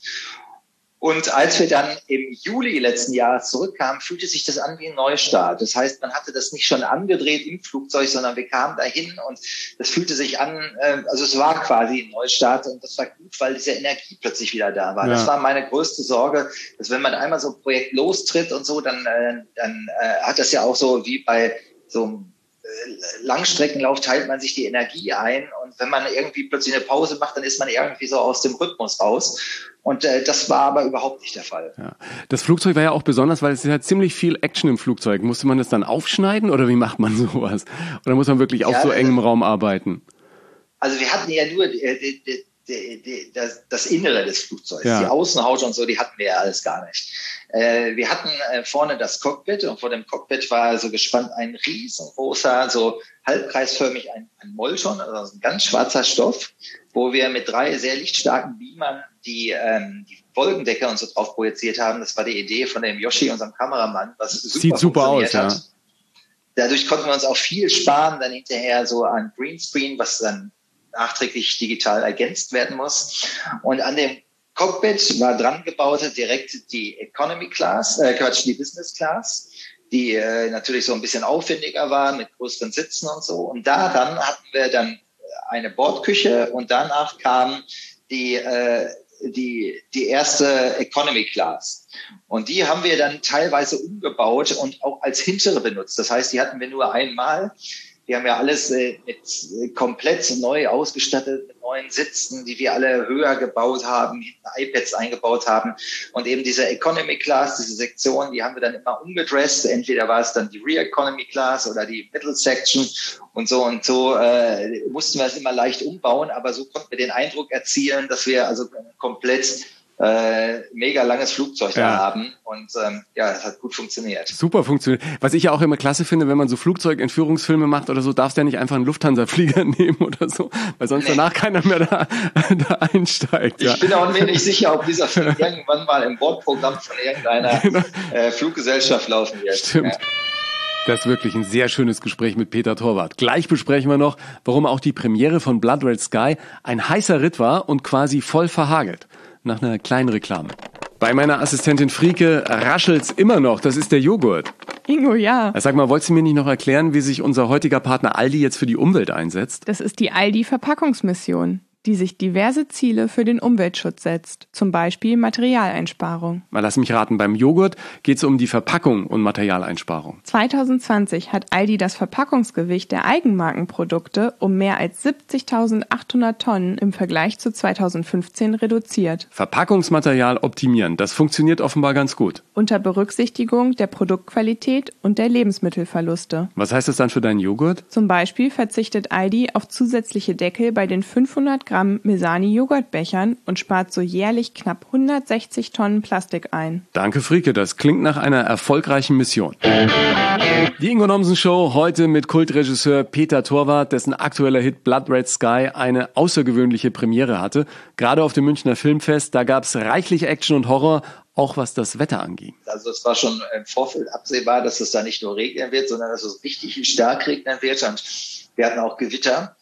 Und als wir dann im Juli letzten Jahres zurückkamen, fühlte sich das an wie ein Neustart. Das heißt, man hatte das nicht schon angedreht im Flugzeug, sondern wir kamen dahin und das fühlte sich an, äh, also es war quasi ein Neustart und das war gut, weil diese Energie plötzlich wieder da war. Ja. Das war meine größte Sorge, dass wenn man einmal so ein Projekt lostritt und so, dann, äh, dann äh, hat das ja auch so wie bei so einem Langstreckenlauf teilt man sich die Energie ein und wenn man irgendwie plötzlich eine Pause macht, dann ist man irgendwie so aus dem Rhythmus raus und äh, das war aber überhaupt nicht der Fall. Ja. Das Flugzeug war ja auch besonders, weil es ist ja ziemlich viel Action im Flugzeug. Musste man das dann aufschneiden oder wie macht man sowas? Oder muss man wirklich auf ja, so engem Raum arbeiten? Also wir hatten ja nur äh, die, die, die, die, das, das Innere des Flugzeugs, ja. Die Außenhaut und so, die hatten wir ja alles gar nicht. Äh, wir hatten äh, vorne das Cockpit und vor dem Cockpit war so gespannt ein riesengroßer, so halbkreisförmig ein, ein Molton, also ein ganz schwarzer Stoff, wo wir mit drei sehr lichtstarken Beamern die, ähm, die Wolkendecke und so drauf projiziert haben. Das war die Idee von dem Yoshi, unserem Kameramann, was super Sieht super aus, hat. Ja. Dadurch konnten wir uns auch viel sparen, dann hinterher so an Greenscreen, was dann nachträglich digital ergänzt werden muss. Und an dem Cockpit war dran gebaut direkt die Economy Class, äh, Quatsch, die Business Class, die äh, natürlich so ein bisschen aufwendiger war mit größeren Sitzen und so. Und daran hatten wir dann eine Bordküche und danach kam die äh, die, die erste Economy Class. Und die haben wir dann teilweise umgebaut und auch als hintere benutzt. Das heißt, die hatten wir nur einmal. Die haben ja alles äh, mit, äh, komplett neu ausgestattet, mit neuen Sitzen, die wir alle höher gebaut haben, hinten iPads eingebaut haben. Und eben diese Economy Class, diese Sektion, die haben wir dann immer umgedresst. Entweder war es dann die Rear Economy Class oder die Middle Section. Und so und so äh, mussten wir es immer leicht umbauen. Aber so konnten wir den Eindruck erzielen, dass wir also komplett Äh, mega langes Flugzeug ja. da haben und ähm, ja, es hat gut funktioniert. Super funktioniert. Was ich ja auch immer klasse finde, wenn man so Flugzeugentführungsfilme macht oder so, darfst du ja nicht einfach einen Lufthansa-Flieger nehmen oder so, weil sonst nee. danach keiner mehr da, da einsteigt. Ja. Ich bin auch mir nicht sicher, ob dieser Film irgendwann mal im Bordprogramm von irgendeiner genau. äh, Fluggesellschaft laufen wird. Stimmt. Ja. Das ist wirklich ein sehr schönes Gespräch mit Peter Torwart. Gleich besprechen wir noch, warum auch die Premiere von Blood Red Sky ein heißer Ritt war und quasi voll verhagelt. Nach einer kleinen Reklame. Bei meiner Assistentin Frieke raschelt's immer noch. Das ist der Joghurt. Ingo, ja. Sag mal, wolltest du mir nicht noch erklären, wie sich unser heutiger Partner Aldi jetzt für die Umwelt einsetzt? Das ist die Aldi-Verpackungsmission, die sich diverse Ziele für den Umweltschutz setzt, zum Beispiel Materialeinsparung. Mal lass mich raten, beim Joghurt geht es um die Verpackung und Materialeinsparung. zwanzig zwanzig hat Aldi das Verpackungsgewicht der Eigenmarkenprodukte um mehr als siebzigtausendachthundert Tonnen im Vergleich zu zweitausendfünfzehn reduziert. Verpackungsmaterial optimieren, das funktioniert offenbar ganz gut. Unter Berücksichtigung der Produktqualität und der Lebensmittelverluste. Was heißt das dann für deinen Joghurt? Zum Beispiel verzichtet Aldi auf zusätzliche Deckel bei den fünfhundert Gramm Mesani-Joghurtbechern und spart so jährlich knapp hundertsechzig Tonnen Plastik ein. Danke, Frieke, das klingt nach einer erfolgreichen Mission. Die Ingo Nomsen Show heute mit Kultregisseur Peter Torwart, dessen aktueller Hit Blood Red Sky eine außergewöhnliche Premiere hatte. Gerade auf dem Münchner Filmfest, da gab es reichlich Action und Horror, auch was das Wetter anging. Also es war schon im Vorfeld absehbar, dass es da nicht nur regnen wird, sondern dass es richtig stark regnen wird. Und wir hatten auch Gewitter.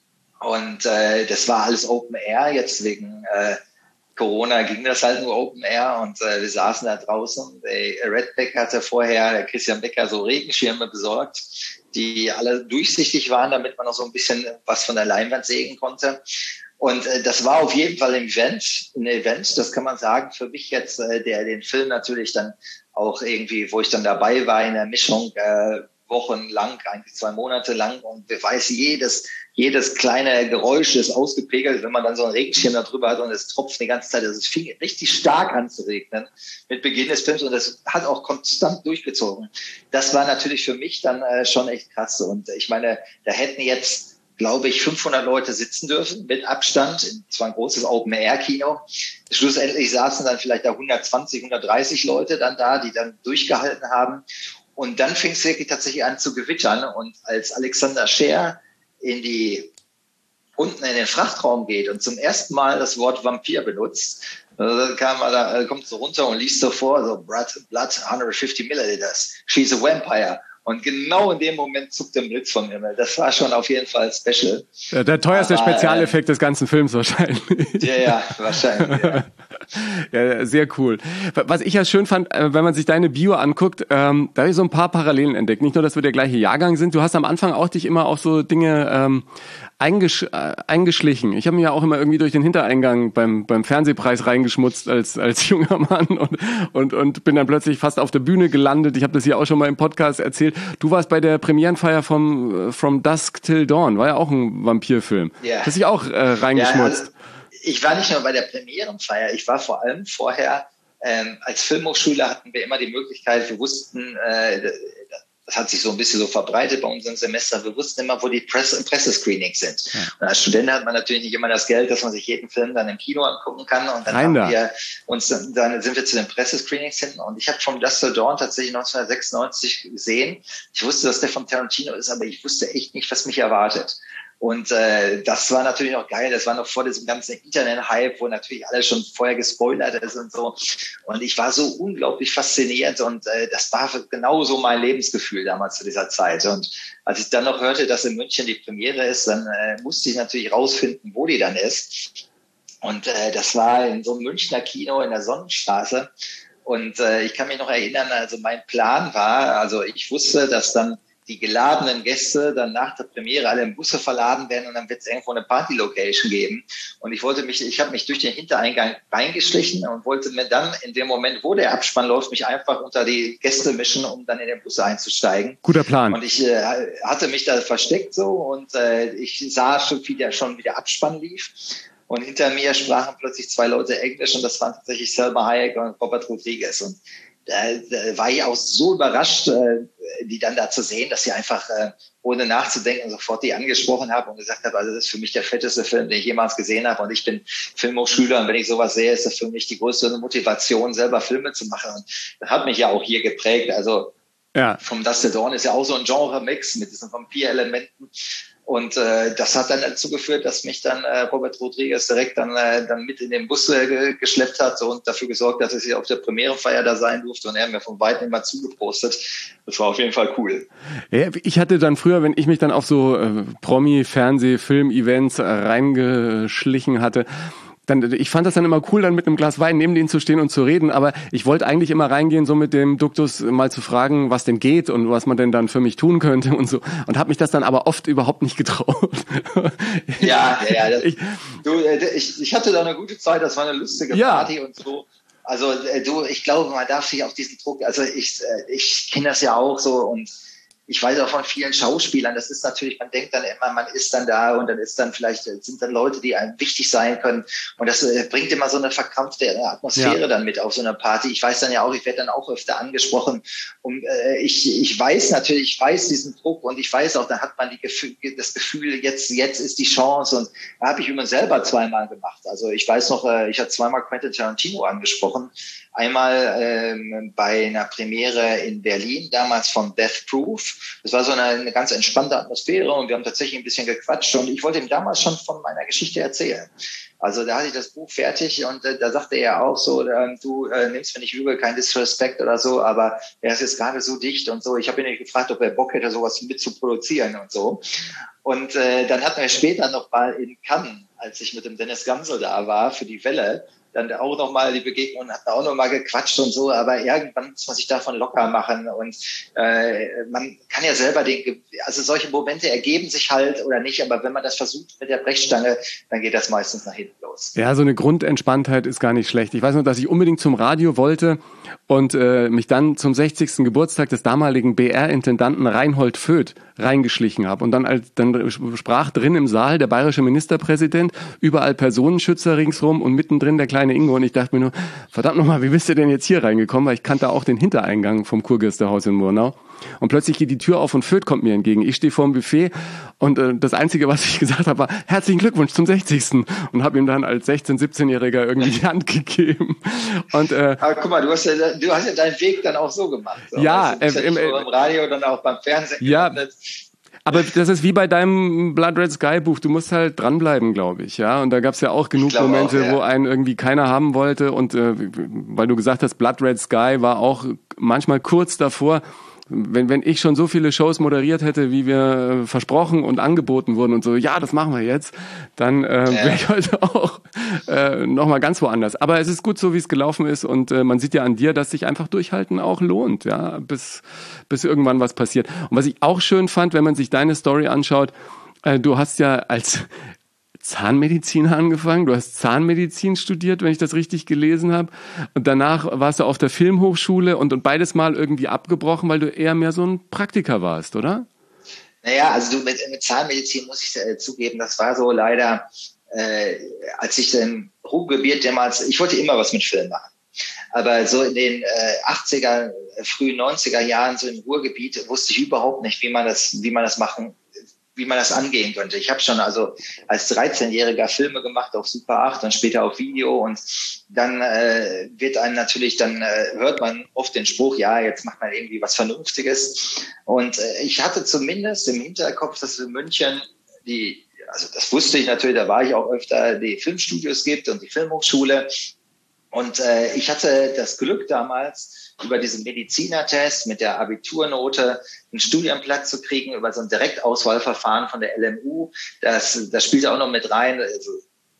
Und äh, das war alles Open Air. Jetzt wegen äh, Corona ging das halt nur Open Air und äh, wir saßen da draußen. Der Redback hatte vorher, der Christian Becker, so Regenschirme besorgt, die alle durchsichtig waren, damit man noch so ein bisschen was von der Leinwand sehen konnte. Und äh, das war auf jeden Fall ein Event, ein Event, das kann man sagen, für mich jetzt, äh, der den Film natürlich dann auch irgendwie, wo ich dann dabei war in der Mischung, äh, wochenlang, eigentlich zwei Monate lang und wer weiß, jedes, jedes kleine Geräusch ist ausgepegelt, wenn man dann so einen Regenschirm da drüber hat und es tropft die ganze Zeit. Also es fing richtig stark an zu regnen mit Beginn des Films und das hat auch konstant durchgezogen. Das war natürlich für mich dann äh, schon echt krass und ich meine, da hätten jetzt, glaube ich, fünfhundert Leute sitzen dürfen mit Abstand. Es war ein großes Open-Air-Kino. Schlussendlich saßen dann vielleicht da hundertzwanzig, hundertdreißig Leute dann da, die dann durchgehalten haben. Und dann fing es wirklich tatsächlich an zu gewittern. Und als Alexander Scheer in die, unten in den Frachtraum geht und zum ersten Mal das Wort Vampir benutzt, dann kam er da, kommt so runter und liest so vor, so Blood, Blood hundertfünfzig Milliliters. She's a vampire. Und genau in dem Moment zuckt der Blitz vom Himmel. Das war schon auf jeden Fall special. Ja, der teuerste Aber, Spezialeffekt äh, des ganzen Films wahrscheinlich. Ja, ja, wahrscheinlich. Ja. Ja, sehr cool. Was ich ja schön fand, wenn man sich deine Bio anguckt, ähm, da habe ich so ein paar Parallelen entdeckt. Nicht nur, dass wir der gleiche Jahrgang sind. Du hast am Anfang auch dich immer auch so Dinge ähm, eingesch äh, eingeschlichen. Ich habe mich ja auch immer irgendwie durch den Hintereingang beim beim Fernsehpreis reingeschmutzt als als junger Mann und und und bin dann plötzlich fast auf der Bühne gelandet. Ich habe das hier auch schon mal im Podcast erzählt. Du warst bei der Premierenfeier vom From Dusk Till Dawn, war ja auch ein Vampirfilm. Ja. Hast dich auch äh, reingeschmutzt. Ja, also ich war nicht nur bei der Premierenfeier, ich war vor allem vorher, ähm, als Filmhochschüler hatten wir immer die Möglichkeit, wir wussten, äh, das hat sich so ein bisschen so verbreitet bei unseren Semestern, wir wussten immer, wo die Presse, Pressescreenings sind. Ja. Und als Student hat man natürlich nicht immer das Geld, dass man sich jeden Film dann im Kino angucken kann. Und dann Rein haben da. wir uns, dann sind wir zu den Pressescreenings hin. Und ich habe From Dusk Till Dawn tatsächlich neunzehnhundertsechsundneunzig gesehen. Ich wusste, dass der von Tarantino ist, aber ich wusste echt nicht, was mich erwartet. Und äh, das war natürlich auch geil. Das war noch vor diesem ganzen Internet-Hype, wo natürlich alles schon vorher gespoilert ist und so. Und ich war so unglaublich fasziniert und äh, das war genauso mein Lebensgefühl damals zu dieser Zeit. Und als ich dann noch hörte, dass in München die Premiere ist, dann äh, musste ich natürlich rausfinden, wo die dann ist. Und äh, das war in so einem Münchner Kino in der Sonnenstraße. Und äh, ich kann mich noch erinnern, also mein Plan war, also ich wusste, dass dann die geladenen Gäste dann nach der Premiere alle in Busse verladen werden und dann wird es irgendwo eine Party-Location geben. Und ich wollte mich, ich habe mich durch den Hintereingang reingeschlichen und wollte mir dann in dem Moment, wo der Abspann läuft, mich einfach unter die Gäste mischen, um dann in den Bus einzusteigen. Guter Plan. Und ich äh, hatte mich da versteckt so und äh, ich sah schon, wie der, schon wie der Abspann lief. Und hinter mir sprachen plötzlich zwei Leute Englisch und das waren tatsächlich Selma Hayek und Robert Rodriguez. Und da, da war ich auch so überrascht, äh, die dann da zu sehen, dass sie einfach, äh, ohne nachzudenken, sofort die angesprochen habe und gesagt habe, also das ist für mich der fetteste Film, den ich jemals gesehen habe. Und ich bin Filmhochschüler und wenn ich sowas sehe, ist das für mich die größte Motivation, selber Filme zu machen. Und das hat mich ja auch hier geprägt. Also ja. From Dusk Till Dawn ist ja auch so ein Genre-Mix mit diesen Vampir-Elementen. Und äh, das hat dann dazu geführt, dass mich dann äh, Robert Rodriguez direkt dann, äh, dann mit in den Bus äh, ge- geschleppt hat und dafür gesorgt hat, dass ich auf der Premierefeier da sein durfte und er mir von Weitem immer zugepostet. Das war auf jeden Fall cool. Ja, ich hatte dann früher, wenn ich mich dann auf so äh, Promi-, Fernseh-, Film-Events äh, reingeschlichen hatte, dann, ich fand das dann immer cool, dann mit einem Glas Wein neben denen zu stehen und zu reden, aber ich wollte eigentlich immer reingehen, so mit dem Duktus mal zu fragen, was denn geht und was man denn dann für mich tun könnte und so, und habe mich das dann aber oft überhaupt nicht getraut. Ja, ja, ja. Das, ich, du, ich, ich hatte da eine gute Zeit, das war eine lustige ja. Party und so. Also du, ich glaube, man darf sich auf diesen Druck, also ich, ich kenne das ja auch so und ich weiß auch von vielen Schauspielern, das ist natürlich, man denkt dann immer, man ist dann da und dann ist dann vielleicht, sind dann Leute, die einem wichtig sein können. Und das äh, bringt immer so eine verkrampfte Atmosphäre ja. dann mit auf so einer Party. Ich weiß dann ja auch, ich werde dann auch öfter angesprochen. Und äh, ich, ich weiß natürlich, ich weiß diesen Druck und ich weiß auch, da hat man die Gefühl, das Gefühl, jetzt, jetzt ist die Chance. Und da habe ich immer selber zweimal gemacht. Also ich weiß noch, äh, ich habe zweimal Quentin Tarantino angesprochen. Einmal ähm, bei einer Premiere in Berlin, damals von Death Proof. Das war so eine, eine ganz entspannte Atmosphäre und wir haben tatsächlich ein bisschen gequatscht und ich wollte ihm damals schon von meiner Geschichte erzählen. Also da hatte ich das Buch fertig und äh, da sagte er auch so, äh, du äh, nimmst mir nicht übel, kein Disrespect oder so, aber er ist jetzt gerade so dicht und so. Ich habe ihn nicht gefragt, ob er Bock hätte, sowas mit zu produzieren und so. Und äh, dann hatten wir später noch mal in Cannes, als ich mit dem Dennis Gansel da war für die Welle, dann auch noch mal die Begegnung und hatten auch noch mal gequatscht und so, aber irgendwann muss man sich davon locker machen und äh, man kann ja selber den, also solche Momente ergeben sich halt oder nicht, aber wenn man das versucht mit der Brechstange, dann geht das meistens nach hinten los. Ja, so eine Grundentspanntheit ist gar nicht schlecht. Ich weiß noch, dass ich unbedingt zum Radio wollte und äh, mich dann zum sechzigsten Geburtstag des damaligen B R-Intendanten Reinhold Voeth reingeschlichen habe und dann als dann sprach drin im Saal der bayerische Ministerpräsident, überall Personenschützer ringsrum und mittendrin der kleine Ingo und ich dachte mir nur, verdammt nochmal, wie bist du denn jetzt hier reingekommen? Weil ich kannte auch den Hintereingang vom Kurgästehaus in Murnau. Und plötzlich geht die Tür auf und Voeth kommt mir entgegen. Ich stehe vor dem Buffet und äh, das Einzige, was ich gesagt habe, war herzlichen Glückwunsch zum sechzigsten und habe ihm dann als sechzehn-, siebzehnjähriger irgendwie die Hand gegeben. Und, äh, aber guck mal, du hast, ja, du hast ja deinen Weg dann auch so gemacht. So. Ja. Also, Äh, ja nicht nur im Radio, dann auch beim Fernsehen. Ja. Aber das ist wie bei deinem Blood Red Sky Buch, du musst halt dranbleiben, glaube ich, ja. Und da gab's ja auch genug Momente, auch, ja. wo einen irgendwie keiner haben wollte und äh, weil du gesagt hast, Blood Red Sky war auch manchmal kurz davor. Wenn, wenn ich schon so viele Shows moderiert hätte, wie wir äh, versprochen und angeboten wurden und so, ja, das machen wir jetzt, dann äh, ja. wäre ich heute auch äh, nochmal ganz woanders. Aber es ist gut so, wie es gelaufen ist und äh, man sieht ja an dir, dass sich einfach durchhalten auch lohnt, ja, bis, bis irgendwann was passiert. Und was ich auch schön fand, wenn man sich deine Story anschaut, äh, du hast ja als Zahnmediziner angefangen, du hast Zahnmedizin studiert, wenn ich das richtig gelesen habe. Und danach warst du auf der Filmhochschule und, und beides mal irgendwie abgebrochen, weil du eher mehr so ein Praktiker warst, oder? Naja, also du, mit, mit Zahnmedizin muss ich äh, zugeben, das war so leider, äh, als ich im Ruhrgebiet damals, ich wollte immer was mit Film machen. Aber so in den äh, achtziger, frühen neunziger Jahren, so im Ruhrgebiet, wusste ich überhaupt nicht, wie man das, wie man das machen wie man das angehen könnte. Ich habe schon also als dreizehnjähriger Filme gemacht auf Super acht und später auf Video und dann äh, wird einem natürlich, dann äh, hört man oft den Spruch, ja, jetzt macht man irgendwie was Vernünftiges und äh, ich hatte zumindest im Hinterkopf, dass es in München die, also das wusste ich natürlich, da war ich auch öfter, die Filmstudios gibt und die Filmhochschule und äh, ich hatte das Glück damals, über diesen Medizinertest mit der Abiturnote einen Studienplatz zu kriegen, über so ein Direktauswahlverfahren von der L M U. Das, das spielte auch noch mit rein. Also,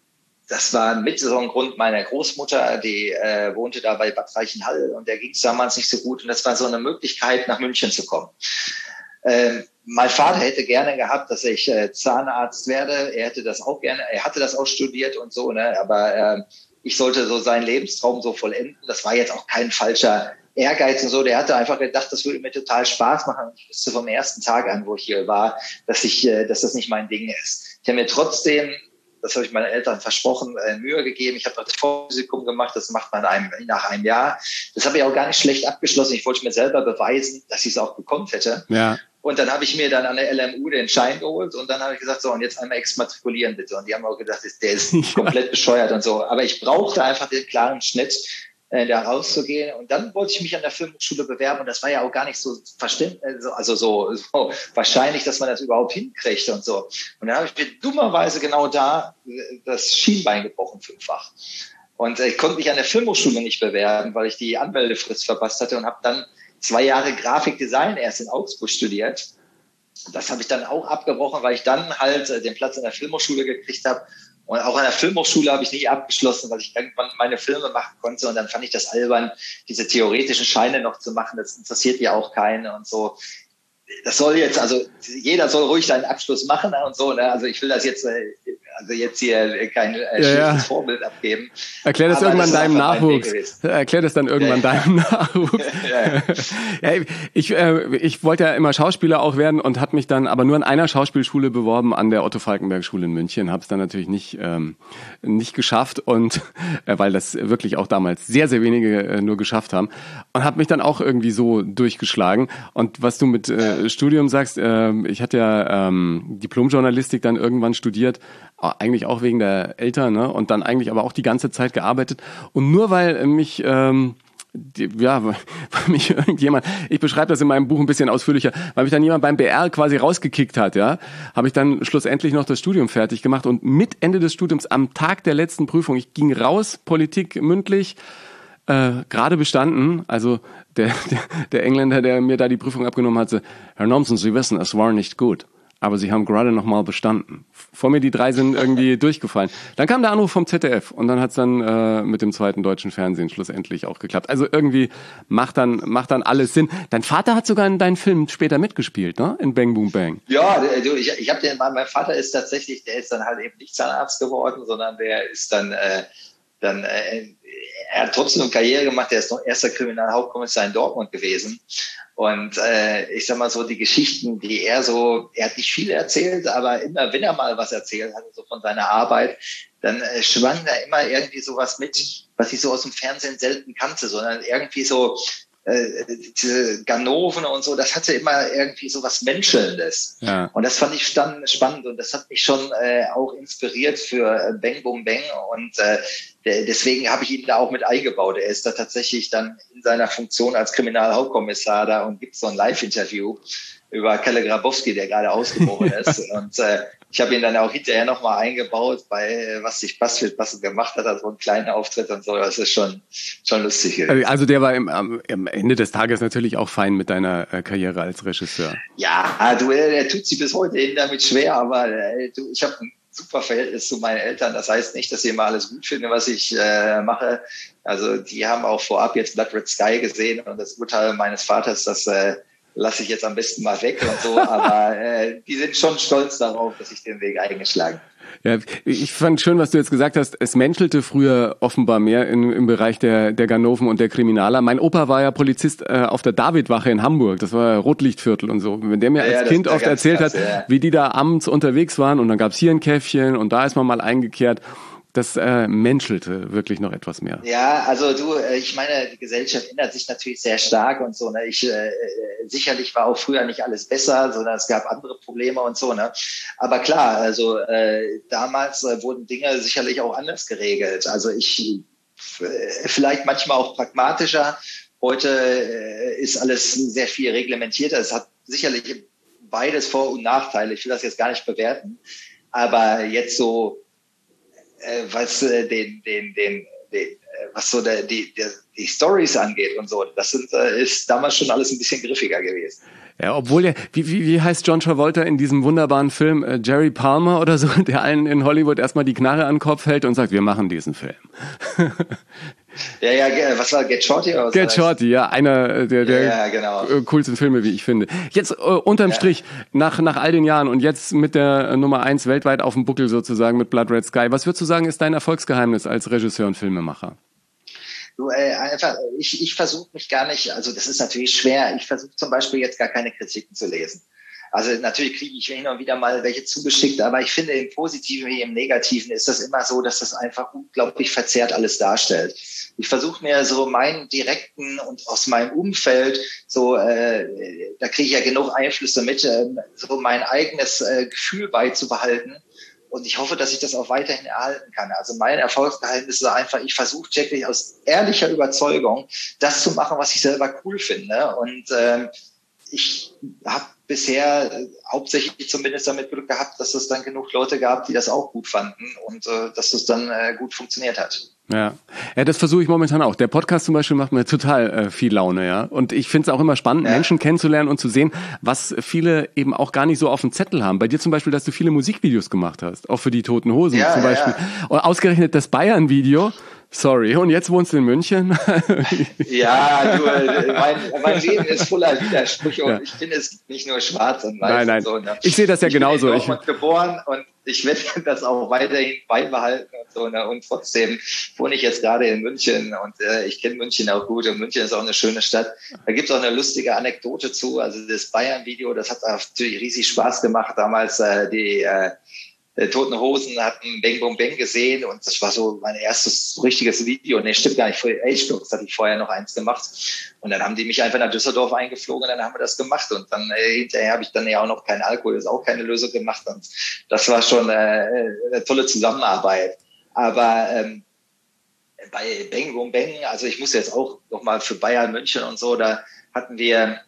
das war mit so ein Grund meiner Großmutter, die äh, wohnte da bei Bad Reichenhall und der ging es damals nicht so gut. Und das war so eine Möglichkeit, nach München zu kommen. Ähm, mein Vater hätte gerne gehabt, dass ich äh, Zahnarzt werde. Er hätte das auch gerne, er hatte das auch studiert und so, ne? Aber äh, ich sollte so seinen Lebenstraum so vollenden. Das war jetzt auch kein falscher Ehrgeiz und so. Der hatte einfach gedacht, das würde mir total Spaß machen. Ich wusste vom ersten Tag an, wo ich hier war, dass ich, äh, dass das nicht mein Ding ist. Ich habe mir trotzdem, das habe ich meinen Eltern versprochen, äh, Mühe gegeben. Ich habe das Vorphysikum gemacht, das macht man einem, nach einem Jahr. Das habe ich auch gar nicht schlecht abgeschlossen. Ich wollte mir selber beweisen, dass ich es auch bekommen hätte. Ja. Und dann habe ich mir dann an der L M U den Schein geholt und dann habe ich gesagt, so, und jetzt einmal exmatrikulieren bitte. Und die haben auch gedacht, der ist ja. komplett bescheuert und so. Aber ich brauchte einfach den klaren Schnitt, äh, da rauszugehen. Und dann wollte ich mich an der Filmhochschule bewerben und das war ja auch gar nicht so verständlich, also so, so wahrscheinlich, dass man das überhaupt hinkriegt und so. Und dann habe ich mir dummerweise genau da das Schienbein gebrochen, fünffach. Und ich konnte mich an der Filmhochschule nicht bewerben, weil ich die Anmeldefrist verpasst hatte und habe dann zwei Jahre Grafikdesign erst in Augsburg studiert. Das habe ich dann auch abgebrochen, weil ich dann halt den Platz in der Filmhochschule gekriegt habe. Und auch an der Filmhochschule habe ich nie abgeschlossen, weil ich irgendwann meine Filme machen konnte. Und dann fand ich das albern, diese theoretischen Scheine noch zu machen. Das interessiert ja auch keinen und so. Das soll jetzt, also jeder soll ruhig seinen Abschluss machen und so. Ne? Also ich will das jetzt, also jetzt hier kein äh, schlechtes ja, ja. Vorbild abgeben. Erklär das Aber irgendwann das deinem Nachwuchs. Erklär das dann irgendwann ja, ja. deinem Nachwuchs. ja, ja. ja, ich äh, ich wollte ja immer Schauspieler auch werden und habe mich dann aber nur an einer Schauspielschule beworben, an der Otto-Falckenberg-Schule in München. Habe es dann natürlich nicht ähm, nicht geschafft und äh, weil das wirklich auch damals sehr sehr wenige äh, nur geschafft haben und habe mich dann auch irgendwie so durchgeschlagen. Und was du mit äh, Studium sagst, äh, ich hatte ja ähm, Diplomjournalistik dann irgendwann studiert, eigentlich auch wegen der Eltern, ne? Und dann eigentlich aber auch die ganze Zeit gearbeitet. Und nur weil mich, ähm, die, ja, weil mich irgendjemand, ich beschreibe das in meinem Buch ein bisschen ausführlicher, weil mich dann jemand beim B R quasi rausgekickt hat, ja, habe ich dann schlussendlich noch das Studium fertig gemacht und mit Ende des Studiums am Tag der letzten Prüfung, ich ging raus, Politik mündlich, Äh, gerade bestanden, also der, der, der Engländer, der mir da die Prüfung abgenommen hatte, Herr Nomsen, Sie wissen, es war nicht gut, aber Sie haben gerade noch mal bestanden. Vor mir die drei sind irgendwie durchgefallen. Dann kam der Anruf vom Z D F und dann hat's dann äh, mit dem zweiten deutschen Fernsehen schlussendlich auch geklappt. Also irgendwie macht dann macht dann alles Sinn. Dein Vater hat sogar in deinen Film später mitgespielt, ne? In Bang Boom Bang. Ja, du, ich, ich habe den, mein Vater ist tatsächlich, der ist dann halt eben nicht Zahnarzt geworden, sondern der ist dann äh, dann äh, er hat trotzdem Karriere gemacht, er ist noch erster Kriminalhauptkommissar in Dortmund gewesen. Und äh, ich sag mal so, die Geschichten, die er so, er hat nicht viel erzählt, aber immer, wenn er mal was erzählt hat, so von seiner Arbeit, dann äh, schwang da immer irgendwie sowas mit, was ich so aus dem Fernsehen selten kannte, sondern irgendwie so äh, diese Ganoven und so, das hatte immer irgendwie so was Menschelndes. Ja. Und das fand ich dann spannend und das hat mich schon äh, auch inspiriert für äh, Bang Boom Bang und äh, deswegen habe ich ihn da auch mit eingebaut. Er ist da tatsächlich dann in seiner Funktion als Kriminalhauptkommissar da und gibt so ein Live-Interview über Kalle Grabowski, der gerade ausgeboren ist. Und äh, ich habe ihn dann auch hinterher nochmal eingebaut, bei was sich Basfeld passend gemacht hat, also einen kleinen Auftritt und so. Das ist schon schon lustig. Also der war im, am Ende des Tages natürlich auch fein mit deiner äh, Karriere als Regisseur. Ja, du, er tut sich bis heute eben damit schwer, aber äh, du, ich habe ein super Verhältnis zu meinen Eltern. Das heißt nicht, dass sie immer alles gut finden, was ich äh, mache. Also die haben auch vorab jetzt Blood Red Sky gesehen und das Urteil meines Vaters, das äh, lasse ich jetzt am besten mal weg und so. Aber äh, die sind schon stolz darauf, dass ich den Weg eingeschlagen habe. Ja, ich fand schön, was du jetzt gesagt hast. Es menschelte früher offenbar mehr in, im Bereich der, der Ganoven und der Kriminaler. Mein Opa war ja Polizist äh, auf der Davidwache in Hamburg. Das war Rotlichtviertel und so. Wenn der mir ja, als ja, Kind oft erzählt krass, hat, ja. wie die da abends unterwegs waren und dann gab's hier ein Käffchen und da ist man mal eingekehrt. Das äh, menschelte wirklich noch etwas mehr. Ja, also du, ich meine, die Gesellschaft ändert sich natürlich sehr stark und so. Ne? Ich äh, sicherlich war auch früher nicht alles besser, sondern es gab andere Probleme und so. Ne? Aber klar, also äh, damals äh, wurden Dinge sicherlich auch anders geregelt. Also ich äh, vielleicht manchmal auch pragmatischer. Heute äh, ist alles sehr viel reglementierter. Es hat sicherlich beides Vor- und Nachteile. Ich will das jetzt gar nicht bewerten. Aber jetzt so was äh, den, den, den, den, was so der, die, der, die Stories angeht und so, das sind, äh, ist damals schon alles ein bisschen griffiger gewesen. Ja, obwohl der, wie, wie, wie heißt John Travolta in diesem wunderbaren Film, äh, Jerry Palmer oder so, der allen in Hollywood erstmal die Knarre an den Kopf hält und sagt, wir machen diesen Film. Ja, ja, was war Get Shorty? Oder was Get Shorty, ja, einer der, der ja, ja, genau. coolsten Filme, wie ich finde. Jetzt äh, unterm ja. Strich, nach, nach all den Jahren und jetzt mit der Nummer eins weltweit auf dem Buckel sozusagen mit Blood Red Sky, was würdest du sagen, ist dein Erfolgsgeheimnis als Regisseur und Filmemacher? Du, äh, einfach, ich, ich versuche mich gar nicht, also das ist natürlich schwer, ich versuche zum Beispiel jetzt gar keine Kritiken zu lesen. Also natürlich kriege ich hin und wieder mal welche zugeschickt, aber ich finde im Positiven wie im Negativen ist das immer so, dass das einfach unglaublich verzerrt alles darstellt. Ich versuche mir so meinen direkten und aus meinem Umfeld, so äh, da kriege ich ja genug Einflüsse mit, äh, so mein eigenes äh, Gefühl beizubehalten. Und ich hoffe, dass ich das auch weiterhin erhalten kann. Also mein Erfolgsgeheimnis ist einfach, ich versuche wirklich aus ehrlicher Überzeugung das zu machen, was ich selber cool finde. Und ähm, ich habe bisher äh, hauptsächlich zumindest damit Glück gehabt, dass es dann genug Leute gab, die das auch gut fanden und äh, dass es dann äh, gut funktioniert hat. Ja, ja, das versuche ich momentan auch. Der Podcast zum Beispiel macht mir total äh, viel Laune, ja. Und ich finde es auch immer spannend, ja. Menschen kennenzulernen und zu sehen, was viele eben auch gar nicht so auf dem Zettel haben. Bei dir zum Beispiel, dass du viele Musikvideos gemacht hast, auch für die Toten Hosen ja, zum ja, Beispiel. Ja. Und ausgerechnet das Bayern-Video. Sorry, und jetzt wohnst du in München? Ja, du, mein, mein Leben ist voller Widersprüche und ja. ich finde, es gibt nicht nur schwarz und weiß. Nein, nein, und so. Ne? Ich sehe das ja ich genauso. Ich bin in Dortmund geboren und ich werde das auch weiterhin beibehalten und so. Ne? Und trotzdem wohne ich jetzt gerade in München und äh, ich kenne München auch gut und München ist auch eine schöne Stadt. Da gibt es auch eine lustige Anekdote zu. Also das Bayern-Video, das hat natürlich riesig Spaß gemacht. Damals äh, die äh, Toten Hosen hatten Bang Boom Bang gesehen und das war so mein erstes richtiges Video. Nee, stimmt gar nicht. Für H-Blocks hatte ich vorher noch eins gemacht. Und dann haben die mich einfach nach Düsseldorf eingeflogen und dann haben wir das gemacht. Und dann äh, hinterher habe ich dann ja auch noch keinen Alkohol, ist auch keine Lösung gemacht. Und das war schon äh, eine tolle Zusammenarbeit. Aber ähm, bei Bang Boom Bang, also ich muss jetzt auch nochmal für Bayern München und so, da hatten wir,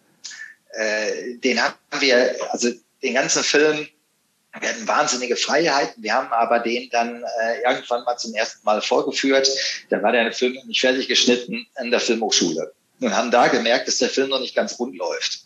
äh, den hatten wir, also den ganzen Film, wir hatten wahnsinnige Freiheiten. Wir haben aber den dann äh, irgendwann mal zum ersten Mal vorgeführt. Da war der Film nicht fertig geschnitten an der Filmhochschule. Und haben da gemerkt, dass der Film noch nicht ganz rund läuft.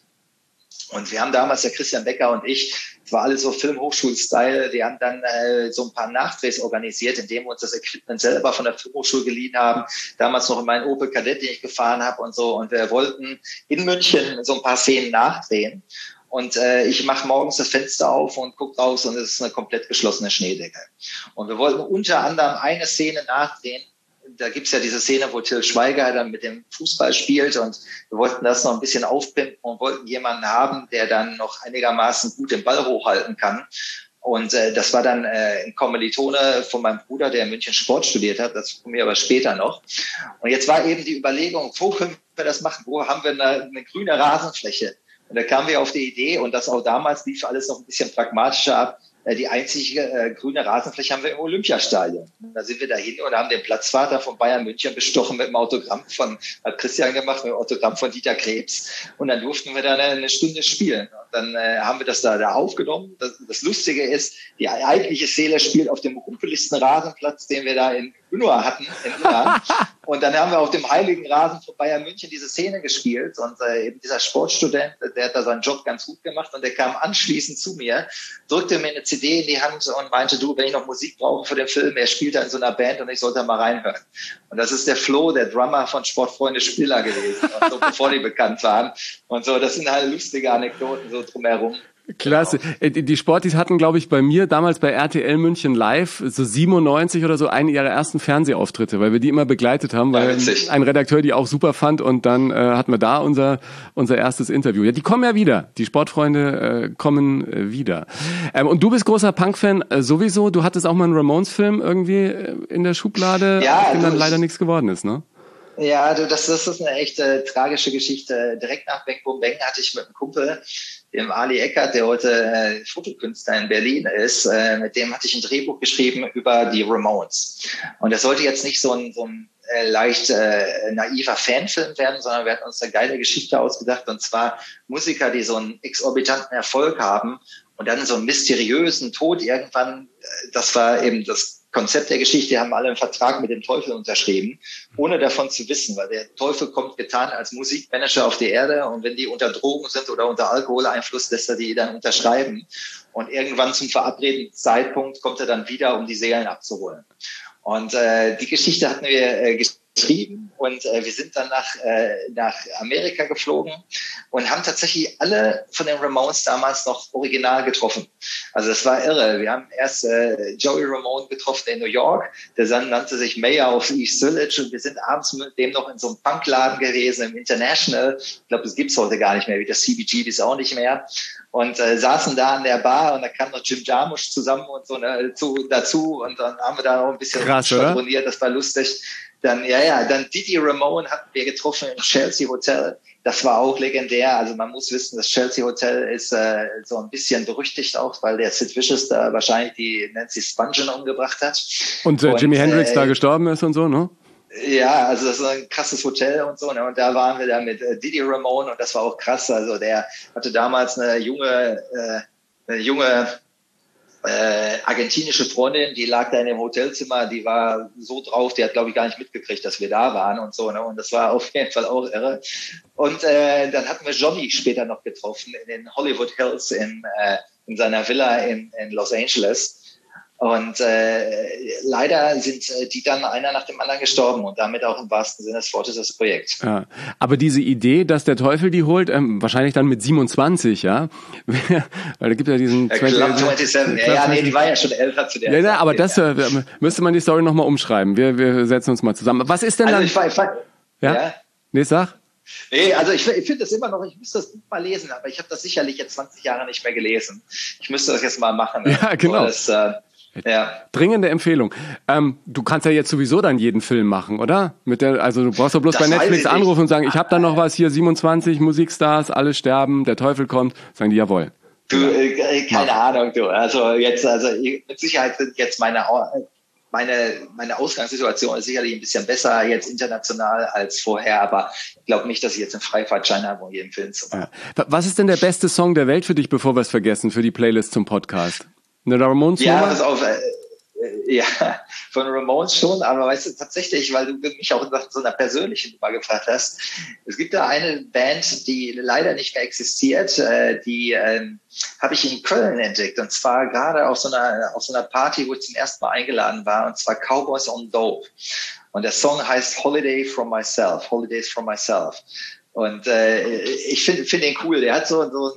Und wir haben damals, der Christian Becker und ich, es war alles so Filmhochschul-Style, die haben dann äh, so ein paar Nachdrehs organisiert, indem wir uns das Equipment selber von der Filmhochschule geliehen haben. Damals noch in meinen Opel Kadett, den ich gefahren habe und so. Und wir wollten in München so ein paar Szenen nachdrehen. Und äh, ich mache morgens das Fenster auf und gucke raus und es ist eine komplett geschlossene Schneedecke. Und wir wollten unter anderem eine Szene nachdrehen. Da gibt's ja diese Szene, wo Til Schweiger dann mit dem Fußball spielt und wir wollten das noch ein bisschen aufpimpen und wollten jemanden haben, der dann noch einigermaßen gut den Ball hochhalten kann. Und äh, das war dann äh, ein Kommilitone von meinem Bruder, der in München Sport studiert hat. Das kommen wir aber später noch. Und jetzt war eben die Überlegung, wo können wir das machen? Wo haben wir eine, eine grüne Rasenfläche? Und da kamen wir auf die Idee, und das auch damals lief alles noch ein bisschen pragmatischer ab, die einzige äh, grüne Rasenfläche haben wir im Olympiastadion. Da sind wir dahin und haben den Platzvater von Bayern München bestochen mit dem Autogramm von, hat Christian gemacht, mit dem Autogramm von Dieter Krebs. Und dann durften wir da eine, eine Stunde spielen. Und dann äh, haben wir das da, da aufgenommen. Das, das Lustige ist, die eigentliche Szene spielt auf dem rumpeligsten Rasenplatz, den wir da in Unna hatten, in Unna. Und dann haben wir auf dem heiligen Rasen von Bayern München diese Szene gespielt. Und äh, eben dieser Sportstudent, der hat da seinen Job ganz gut gemacht. Und der kam anschließend zu mir, drückte mir eine C D in die Hand und meinte, du, wenn ich noch Musik brauche für den Film, er spielt da in so einer Band und ich sollte mal reinhören. Und das ist der Flo, der Drummer von Sportfreunde Spiller gewesen, und so, bevor die bekannt waren. Und so, das sind halt lustige Anekdoten so drumherum. Klasse. Genau. Die Sportis hatten, glaube ich, bei mir damals bei R T L München Live so siebenundneunzig oder so einen ihrer ersten Fernsehauftritte, weil wir die immer begleitet haben, weil ja, ein Redakteur die auch super fand und dann äh, hatten wir da unser unser erstes Interview. Ja, die kommen ja wieder. Die Sportfreunde äh, kommen äh, wieder. Ähm, und du bist großer Punk-Fan äh, sowieso. Du hattest auch mal einen Ramones-Film irgendwie äh, in der Schublade, ja, auf dem dann leider nichts geworden ist, ne? Ja, du, das, das ist eine echt äh, tragische Geschichte. Direkt nach Bang Boom Bang hatte ich mit einem Kumpel, dem Ali Eckert, der heute äh, Fotokünstler in Berlin ist, äh, mit dem hatte ich ein Drehbuch geschrieben über die Ramones. Und das sollte jetzt nicht so ein, so ein äh, leicht äh, naiver Fanfilm werden, sondern wir hatten uns eine geile Geschichte ausgedacht, und zwar Musiker, die so einen exorbitanten Erfolg haben und dann so einen mysteriösen Tod irgendwann, äh, das war eben das Konzept der Geschichte, haben alle einen Vertrag mit dem Teufel unterschrieben, ohne davon zu wissen, weil der Teufel kommt getan als Musikmanager auf die Erde, und wenn die unter Drogen sind oder unter Alkoholeinfluss, lässt er die dann unterschreiben. Und irgendwann zum verabredeten Zeitpunkt kommt er dann wieder, um die Seelen abzuholen. Und äh, die Geschichte hatten wir äh, unterschrieben und äh, wir sind dann nach, äh, nach Amerika geflogen und haben tatsächlich alle von den Ramones damals noch original getroffen. Also das war irre. Wir haben erst äh, Joey Ramone getroffen in New York, der dann nannte sich Mayor of East Village und wir sind abends mit dem noch in so einem Punkladen gewesen, im International. Ich glaube, das gibt's heute gar nicht mehr, wie das C B G B auch nicht mehr. Und äh, saßen da an der Bar und da kam noch Jim Jarmusch zusammen und so ne, zu, dazu und dann haben wir da noch ein bisschen schwadroniert, das war lustig. Dann, ja, ja, dann Didi Ramone hatten wir getroffen im Chelsea Hotel. Das war auch legendär. Also man muss wissen, das Chelsea Hotel ist äh, so ein bisschen berüchtigt auch, weil der Sid Vicious da wahrscheinlich die Nancy Spungen umgebracht hat. Und, äh, und Jimi Hendrix äh, da gestorben ist und so, ne? Ja, also das ist ein krasses Hotel und so, ne? Und da waren wir dann mit äh, Didi Ramone und das war auch krass. Also der hatte damals eine junge, äh, eine junge äh, argentinische Freundin, die lag da in dem Hotelzimmer, die war so drauf, die hat, glaube ich, gar nicht mitgekriegt, dass wir da waren und so, ne? Und das war auf jeden Fall auch irre. Und äh, dann hatten wir Johnny später noch getroffen in den Hollywood Hills in, äh, in seiner Villa in, in Los Angeles. Und äh, leider sind äh, die dann einer nach dem anderen gestorben und damit auch im wahrsten Sinne des Wortes das Projekt. Ja, aber diese Idee, dass der Teufel die holt, ähm, wahrscheinlich dann mit siebenundzwanzig, ja? Weil da gibt ja diesen... Äh, Club siebenundzwanzig, ja, ja, nee, die war ja schon älter zu der ja, Zeit. Ja, aber das ja. Äh, müsste man die Story nochmal umschreiben. Wir, wir setzen uns mal zusammen. Was ist denn also dann... Ich, ich, ja? ja? Nee, sag. Nee, also ich, ich finde das immer noch, ich müsste das Buch mal lesen, aber ich habe das sicherlich jetzt zwanzig Jahre nicht mehr gelesen. Ich müsste das jetzt mal machen. Ne? Ja, genau. Das, äh, ja. Dringende Empfehlung. Ähm, du kannst ja jetzt sowieso dann jeden Film machen, oder? Mit der, also du brauchst doch bloß Das bei Netflix anrufen und sagen, ich habe da noch Ah, was hier, siebenundzwanzig Musikstars, alle sterben, der Teufel kommt. Sagen die, jawohl. Du, äh, keine Mach. Ahnung, du. Also jetzt, also mit Sicherheit sind jetzt meine meine meine Ausgangssituation ist sicherlich ein bisschen besser jetzt international als vorher, aber ich glaube nicht, dass ich jetzt einen Freifahrtschein habe, um jeden Film zu machen. Ja. Was ist denn der beste Song der Welt für dich, bevor wir es vergessen, für die Playlist zum Podcast? Eine Ramones Ja, Nummer? pass auf, äh, ja, von Ramones schon, aber weißt du, tatsächlich, weil du mich auch nach so einer persönlichen Nummer gefragt hast, es gibt da eine Band, die leider nicht mehr existiert, äh, die ähm, habe ich in Köln entdeckt und zwar gerade auf so einer auf so einer Party, wo ich zum ersten Mal eingeladen war, und zwar Cowboys on Dope. Und der Song heißt Holiday from Myself, Holidays from Myself. Und äh, ich finde finde ihn cool, der hat so so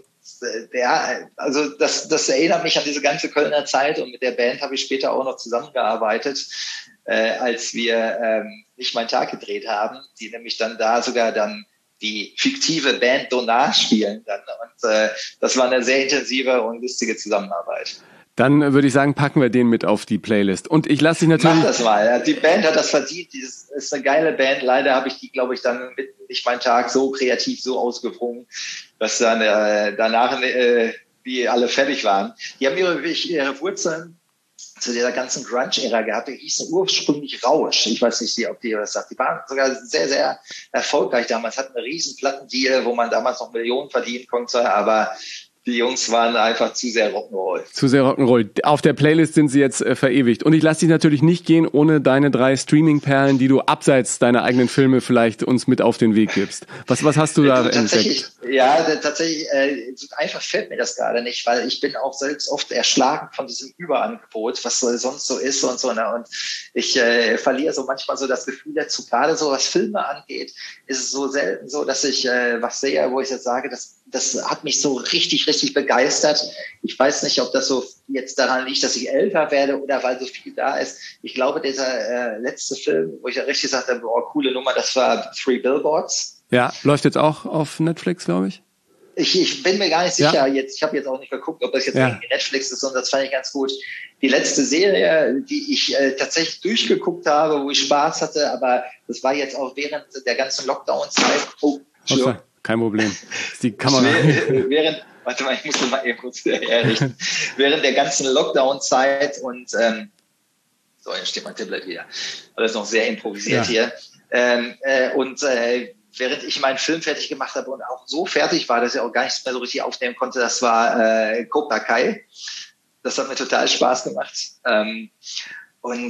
Der, also das, das erinnert mich an diese ganze Kölner Zeit und mit der Band habe ich später auch noch zusammengearbeitet, äh, als wir ähm, Nicht mein Tag gedreht haben, die nämlich dann da sogar dann die fiktive Band Donar spielen dann und äh, das war eine sehr intensive und lustige Zusammenarbeit. Dann würde ich sagen, packen wir den mit auf die Playlist. Und ich lasse dich natürlich... Mach das mal. Die Band hat das verdient. Die ist, ist eine geile Band. Leider habe ich die, glaube ich, dann mit Nicht mein Tag so kreativ, so ausgewrungen, dass dann äh, danach äh, die alle fertig waren. Die haben ihre, ihre Wurzeln zu dieser ganzen Grunge-Ära gehabt. Die hießen ursprünglich Rausch. Ich weiß nicht, ob die was sagt. Die waren sogar sehr, sehr erfolgreich damals. Hatten einen riesen Plattendeal, wo man damals noch Millionen verdienen konnte, aber die Jungs waren einfach zu sehr Rock'n'Roll. Zu sehr Rock'n'Roll. Auf der Playlist sind sie jetzt äh, verewigt. Und ich lasse dich natürlich nicht gehen ohne deine drei Streaming-Perlen, die du abseits deiner eigenen Filme vielleicht uns mit auf den Weg gibst. Was, was hast du da also, entdeckt? Ja, tatsächlich, äh, einfach fällt mir das gerade nicht, weil ich bin auch selbst oft erschlagen von diesem Überangebot, was so, sonst so ist und so. Ne? Und ich äh, verliere so manchmal so das Gefühl dazu, gerade so was Filme angeht, ist es so selten so, dass ich äh, was sehe, wo ich jetzt sage, das Das hat mich so richtig, richtig begeistert. Ich weiß nicht, ob das so jetzt daran liegt, dass ich älter werde oder weil so viel da ist. Ich glaube, dieser äh, letzte Film, wo ich ja richtig sagte, oh, coole Nummer, das war Three Billboards. Ja, läuft jetzt auch auf Netflix, glaube ich. Ich, ich bin mir gar nicht sicher. Ja. Jetzt, ich habe jetzt auch nicht geguckt, ob das jetzt ja. irgendwie Netflix ist, und das fand ich ganz gut. Die letzte Serie, die ich äh, tatsächlich durchgeguckt habe, wo ich Spaß hatte, aber das war jetzt auch während der ganzen Lockdown-Zeit. Oh, Hossa, kein Problem. Ist die Kamera. während, warte mal, ich muss das mal eben kurz herrichten. Während der ganzen Lockdown-Zeit und ähm, so, jetzt steht mein Tablet wieder. Alles noch sehr improvisiert ja. hier. Ähm, äh, und äh, während ich meinen Film fertig gemacht habe und auch so fertig war, dass ich auch gar nichts mehr so richtig aufnehmen konnte, das war äh, Cobra Kai. Das hat mir total Spaß gemacht. Ähm, und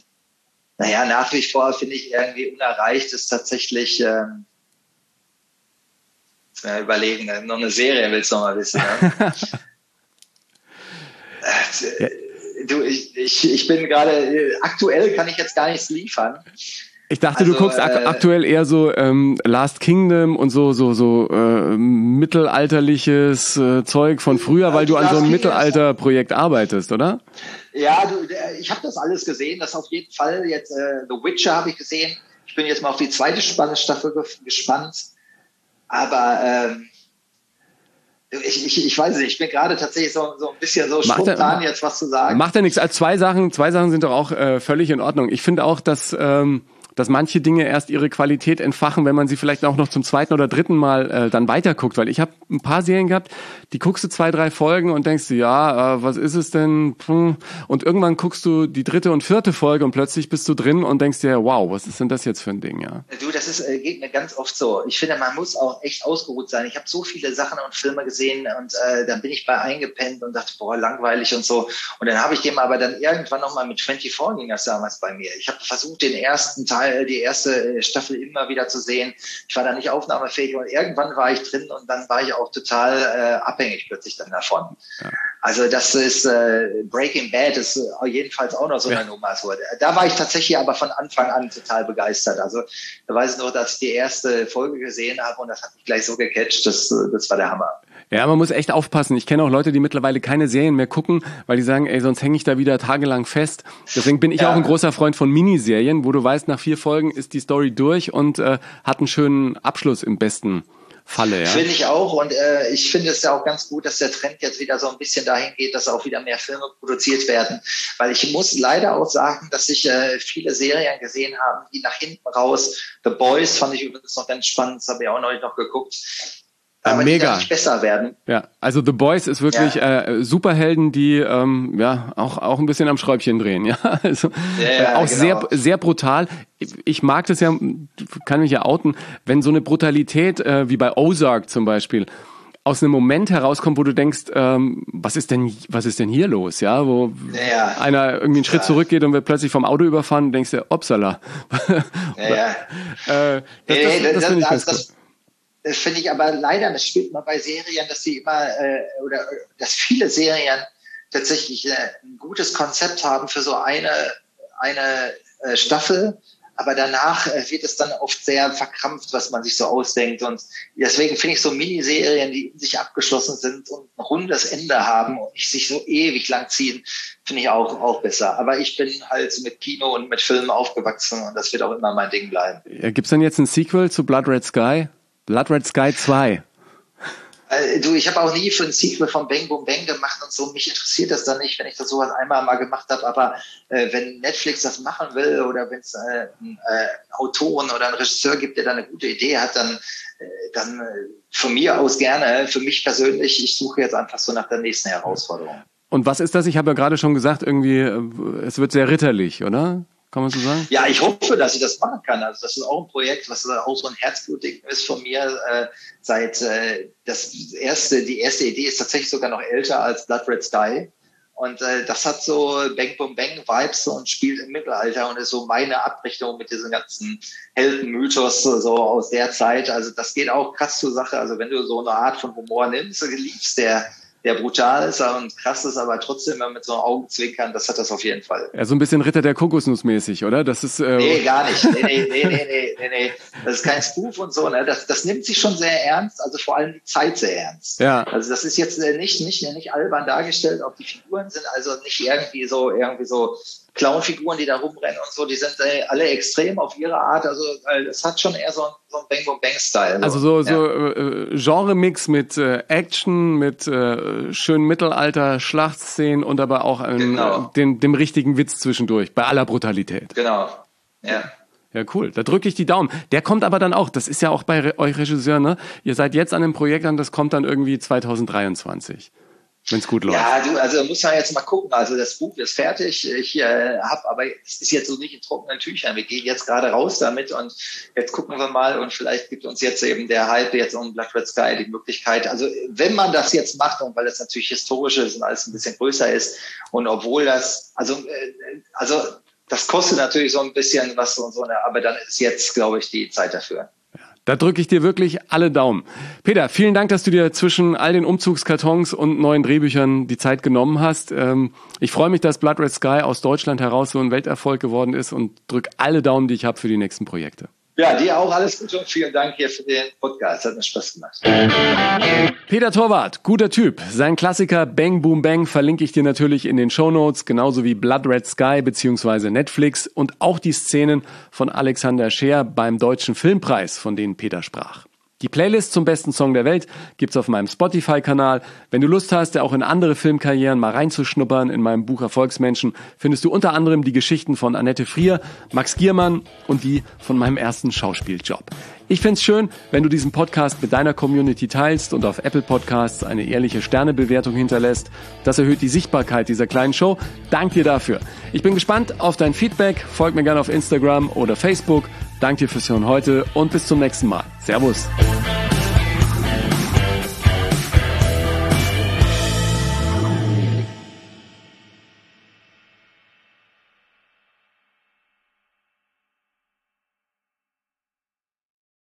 naja, nach wie vor finde ich irgendwie unerreicht, ist tatsächlich ähm, ja, überlegen, noch eine Serie willst du noch mal wissen. Ne? äh, du, ich, ich, ich bin gerade, aktuell kann ich jetzt gar nichts liefern. Ich dachte, Also, du guckst ak äh, aktuell eher so ähm, Last Kingdom und so so so äh, mittelalterliches äh, Zeug von früher, weil du an so einem Mittelalterprojekt arbeitest, oder? Ja, du, ich habe das alles gesehen. Das auf jeden Fall. Jetzt äh, The Witcher habe ich gesehen. Ich bin jetzt mal auf die zweite Staffel gespannt. Aber ähm, ich, ich, ich weiß nicht, ich bin gerade tatsächlich so, so ein bisschen so Macht spontan er, jetzt was zu sagen. Macht ja nichts. Also zwei Sachen, zwei Sachen sind doch auch äh, völlig in Ordnung. Ich finde auch, dass ähm, dass manche Dinge erst ihre Qualität entfachen, wenn man sie vielleicht auch noch zum zweiten oder dritten Mal äh, dann weiterguckt. Weil ich habe ein paar Serien gehabt, die guckst du zwei, drei Folgen und denkst du, ja, äh, was ist es denn? Und irgendwann guckst du die dritte und vierte Folge und plötzlich bist du drin und denkst dir, wow, was ist denn das jetzt für ein Ding? Ja. Du, das ist, äh, geht mir ganz oft so. Ich finde, man muss auch echt ausgeruht sein. Ich habe so viele Sachen und Filme gesehen und äh, dann bin ich bei eingepennt und dachte, boah, langweilig und so. Und dann habe ich dem aber dann irgendwann nochmal mit vierundzwanzig ging das damals bei mir. Ich habe versucht, den ersten Teil, die erste Staffel immer wieder zu sehen. Ich war da nicht aufnahmefähig und irgendwann war ich drin und dann war ich auch total äh, abhängig plötzlich dann davon. Ja. Also das ist äh, Breaking Bad ist äh, jedenfalls auch noch so eine ja. Nummer. So. Da war ich tatsächlich aber von Anfang an total begeistert. Also da weiß ich nur, dass ich die erste Folge gesehen habe und das hat mich gleich so gecatcht. Das, das war der Hammer. Ja, man muss echt aufpassen. Ich kenne auch Leute, die mittlerweile keine Serien mehr gucken, weil die sagen, ey, sonst hänge ich da wieder tagelang fest. Deswegen bin ich ja. auch ein großer Freund von Miniserien, wo du weißt, nach vier Folgen ist die Story durch und äh, hat einen schönen Abschluss im besten Falle. Ja. Finde ich auch und äh, ich finde es ja auch ganz gut, dass der Trend jetzt wieder so ein bisschen dahin geht, dass auch wieder mehr Filme produziert werden, weil ich muss leider auch sagen, dass ich äh, viele Serien gesehen habe, die nach hinten raus, The Boys fand ich übrigens noch ganz spannend, das habe ich auch neulich noch geguckt, aber mega. Die nicht besser werden. Ja, also The Boys ist wirklich ja. äh, Superhelden, die ähm, ja auch auch ein bisschen am Schräubchen drehen. Ja, also ja, ja, äh, auch genau. sehr sehr brutal. Ich, ich mag das ja, kann mich ja outen, wenn so eine Brutalität äh, wie bei Ozark zum Beispiel aus einem Moment herauskommt, wo du denkst, ähm, was ist denn was ist denn hier los? Ja, wo ja, einer irgendwie einen Schritt ja. zurückgeht und wird plötzlich vom Auto überfahren und denkst dir, upsala. Ja, ja. äh, das das, das, das finde ich ganz das, cool. Das finde ich aber leider, das spielt man bei Serien, dass die immer, äh, oder dass viele Serien tatsächlich äh, ein gutes Konzept haben für so eine, eine äh, Staffel, aber danach äh, wird es dann oft sehr verkrampft, was man sich so ausdenkt. Und deswegen finde ich so Miniserien, die in sich abgeschlossen sind und ein rundes Ende haben und nicht sich so ewig lang ziehen, finde ich auch, auch besser. Aber ich bin halt mit Kino und mit Filmen aufgewachsen und das wird auch immer mein Ding bleiben. Ja, gibt's denn jetzt ein Sequel zu Blood Red Sky? Blood Red Sky zwei. Äh, du, ich habe auch nie für ein Sequel von Bang Boom Bang gemacht und so. Mich interessiert das dann nicht, wenn ich das sowas einmal mal gemacht habe. Aber äh, wenn Netflix das machen will oder wenn es äh, einen äh, Autoren oder einen Regisseur gibt, der da eine gute Idee hat, dann, äh, dann äh, von mir aus gerne. Für mich persönlich, ich suche jetzt einfach so nach der nächsten Herausforderung. Und was ist das? Ich habe ja gerade schon gesagt, irgendwie, es wird sehr ritterlich, oder? Kann man so sagen? Ja, ich hoffe, dass ich das machen kann. Also das ist auch ein Projekt, was auch so ein Herzblutding ist von mir. Äh, seit äh, das erste, die erste Idee ist tatsächlich sogar noch älter als Blood Red Sky. Und äh, das hat so Bang Boom Bang Vibes so und spielt im Mittelalter und ist so meine Abrichtung mit diesem ganzen Heldenmythos so, so aus der Zeit. Also das geht auch krass zur Sache. Also wenn du so eine Art von Humor nimmst, du liebst der der brutal ist und krass ist, aber trotzdem mit so einem Augenzwinkern, das hat das auf jeden Fall. Ja, so ein bisschen Ritter der Kokosnuss mäßig, oder? Das ist, äh nee, gar nicht. Nee, nee, nee, nee, nee, nee, nee. Das ist kein Spoof und so, ne? Das, das nimmt sich schon sehr ernst, also vor allem die Zeit sehr ernst. Ja. Also das ist jetzt nicht, nicht, nicht albern dargestellt, auch die Figuren sind also nicht irgendwie so, irgendwie so Clownfiguren, die da rumrennen und so, die sind äh, alle extrem auf ihre Art, also äh, es hat schon eher so ein, so ein Bang Boom Bang Style. Also so, so ja. äh, Genre-Mix mit äh, Action, mit äh, schönen Mittelalter-Schlachtszenen und aber auch ähm, genau. den, dem richtigen Witz zwischendurch, bei aller Brutalität. Genau, ja. Ja, cool. Da drücke ich die Daumen. Der kommt aber dann auch, das ist ja auch bei Re- euch Regisseuren, ne? Ihr seid jetzt an einem Projekt an, das kommt dann irgendwie zwanzig dreiundzwanzig. Wenn es gut läuft. Ja, du, also muss man jetzt mal gucken. Also das Buch ist fertig. Ich äh, habe, aber es ist jetzt so nicht in trockenen Tüchern. Wir gehen jetzt gerade raus damit und jetzt gucken wir mal und vielleicht gibt uns jetzt eben der Hype jetzt um Blood Red Sky die Möglichkeit. Also wenn man das jetzt macht und weil das natürlich historisch ist und alles ein bisschen größer ist und obwohl das, also äh, also das kostet natürlich so ein bisschen was und so, aber dann ist jetzt, glaube ich, die Zeit dafür. Da drücke ich dir wirklich alle Daumen. Peter, vielen Dank, dass du dir zwischen all den Umzugskartons und neuen Drehbüchern die Zeit genommen hast. Ich freue mich, dass Blood Red Sky aus Deutschland heraus so ein Welterfolg geworden ist und drücke alle Daumen, die ich habe für die nächsten Projekte. Ja, dir auch alles Gute und vielen Dank hier für den Podcast. Hat mir Spaß gemacht. Peter Torwart, guter Typ. Sein Klassiker Bang Boom Bang verlinke ich dir natürlich in den Shownotes, genauso wie Blood Red Sky bzw. Netflix und auch die Szenen von Alexander Scheer beim Deutschen Filmpreis, von denen Peter sprach. Die Playlist zum besten Song der Welt gibt's auf meinem Spotify-Kanal. Wenn du Lust hast, ja auch in andere Filmkarrieren mal reinzuschnuppern, in meinem Buch Erfolgsmenschen, findest du unter anderem die Geschichten von Annette Frier, Max Giermann und die von meinem ersten Schauspieljob. Ich find's schön, wenn du diesen Podcast mit deiner Community teilst und auf Apple Podcasts eine ehrliche Sternebewertung hinterlässt. Das erhöht die Sichtbarkeit dieser kleinen Show. Dank dir dafür. Ich bin gespannt auf dein Feedback. Folg mir gerne auf Instagram oder Facebook. Danke dir fürs Hören heute und bis zum nächsten Mal. Servus.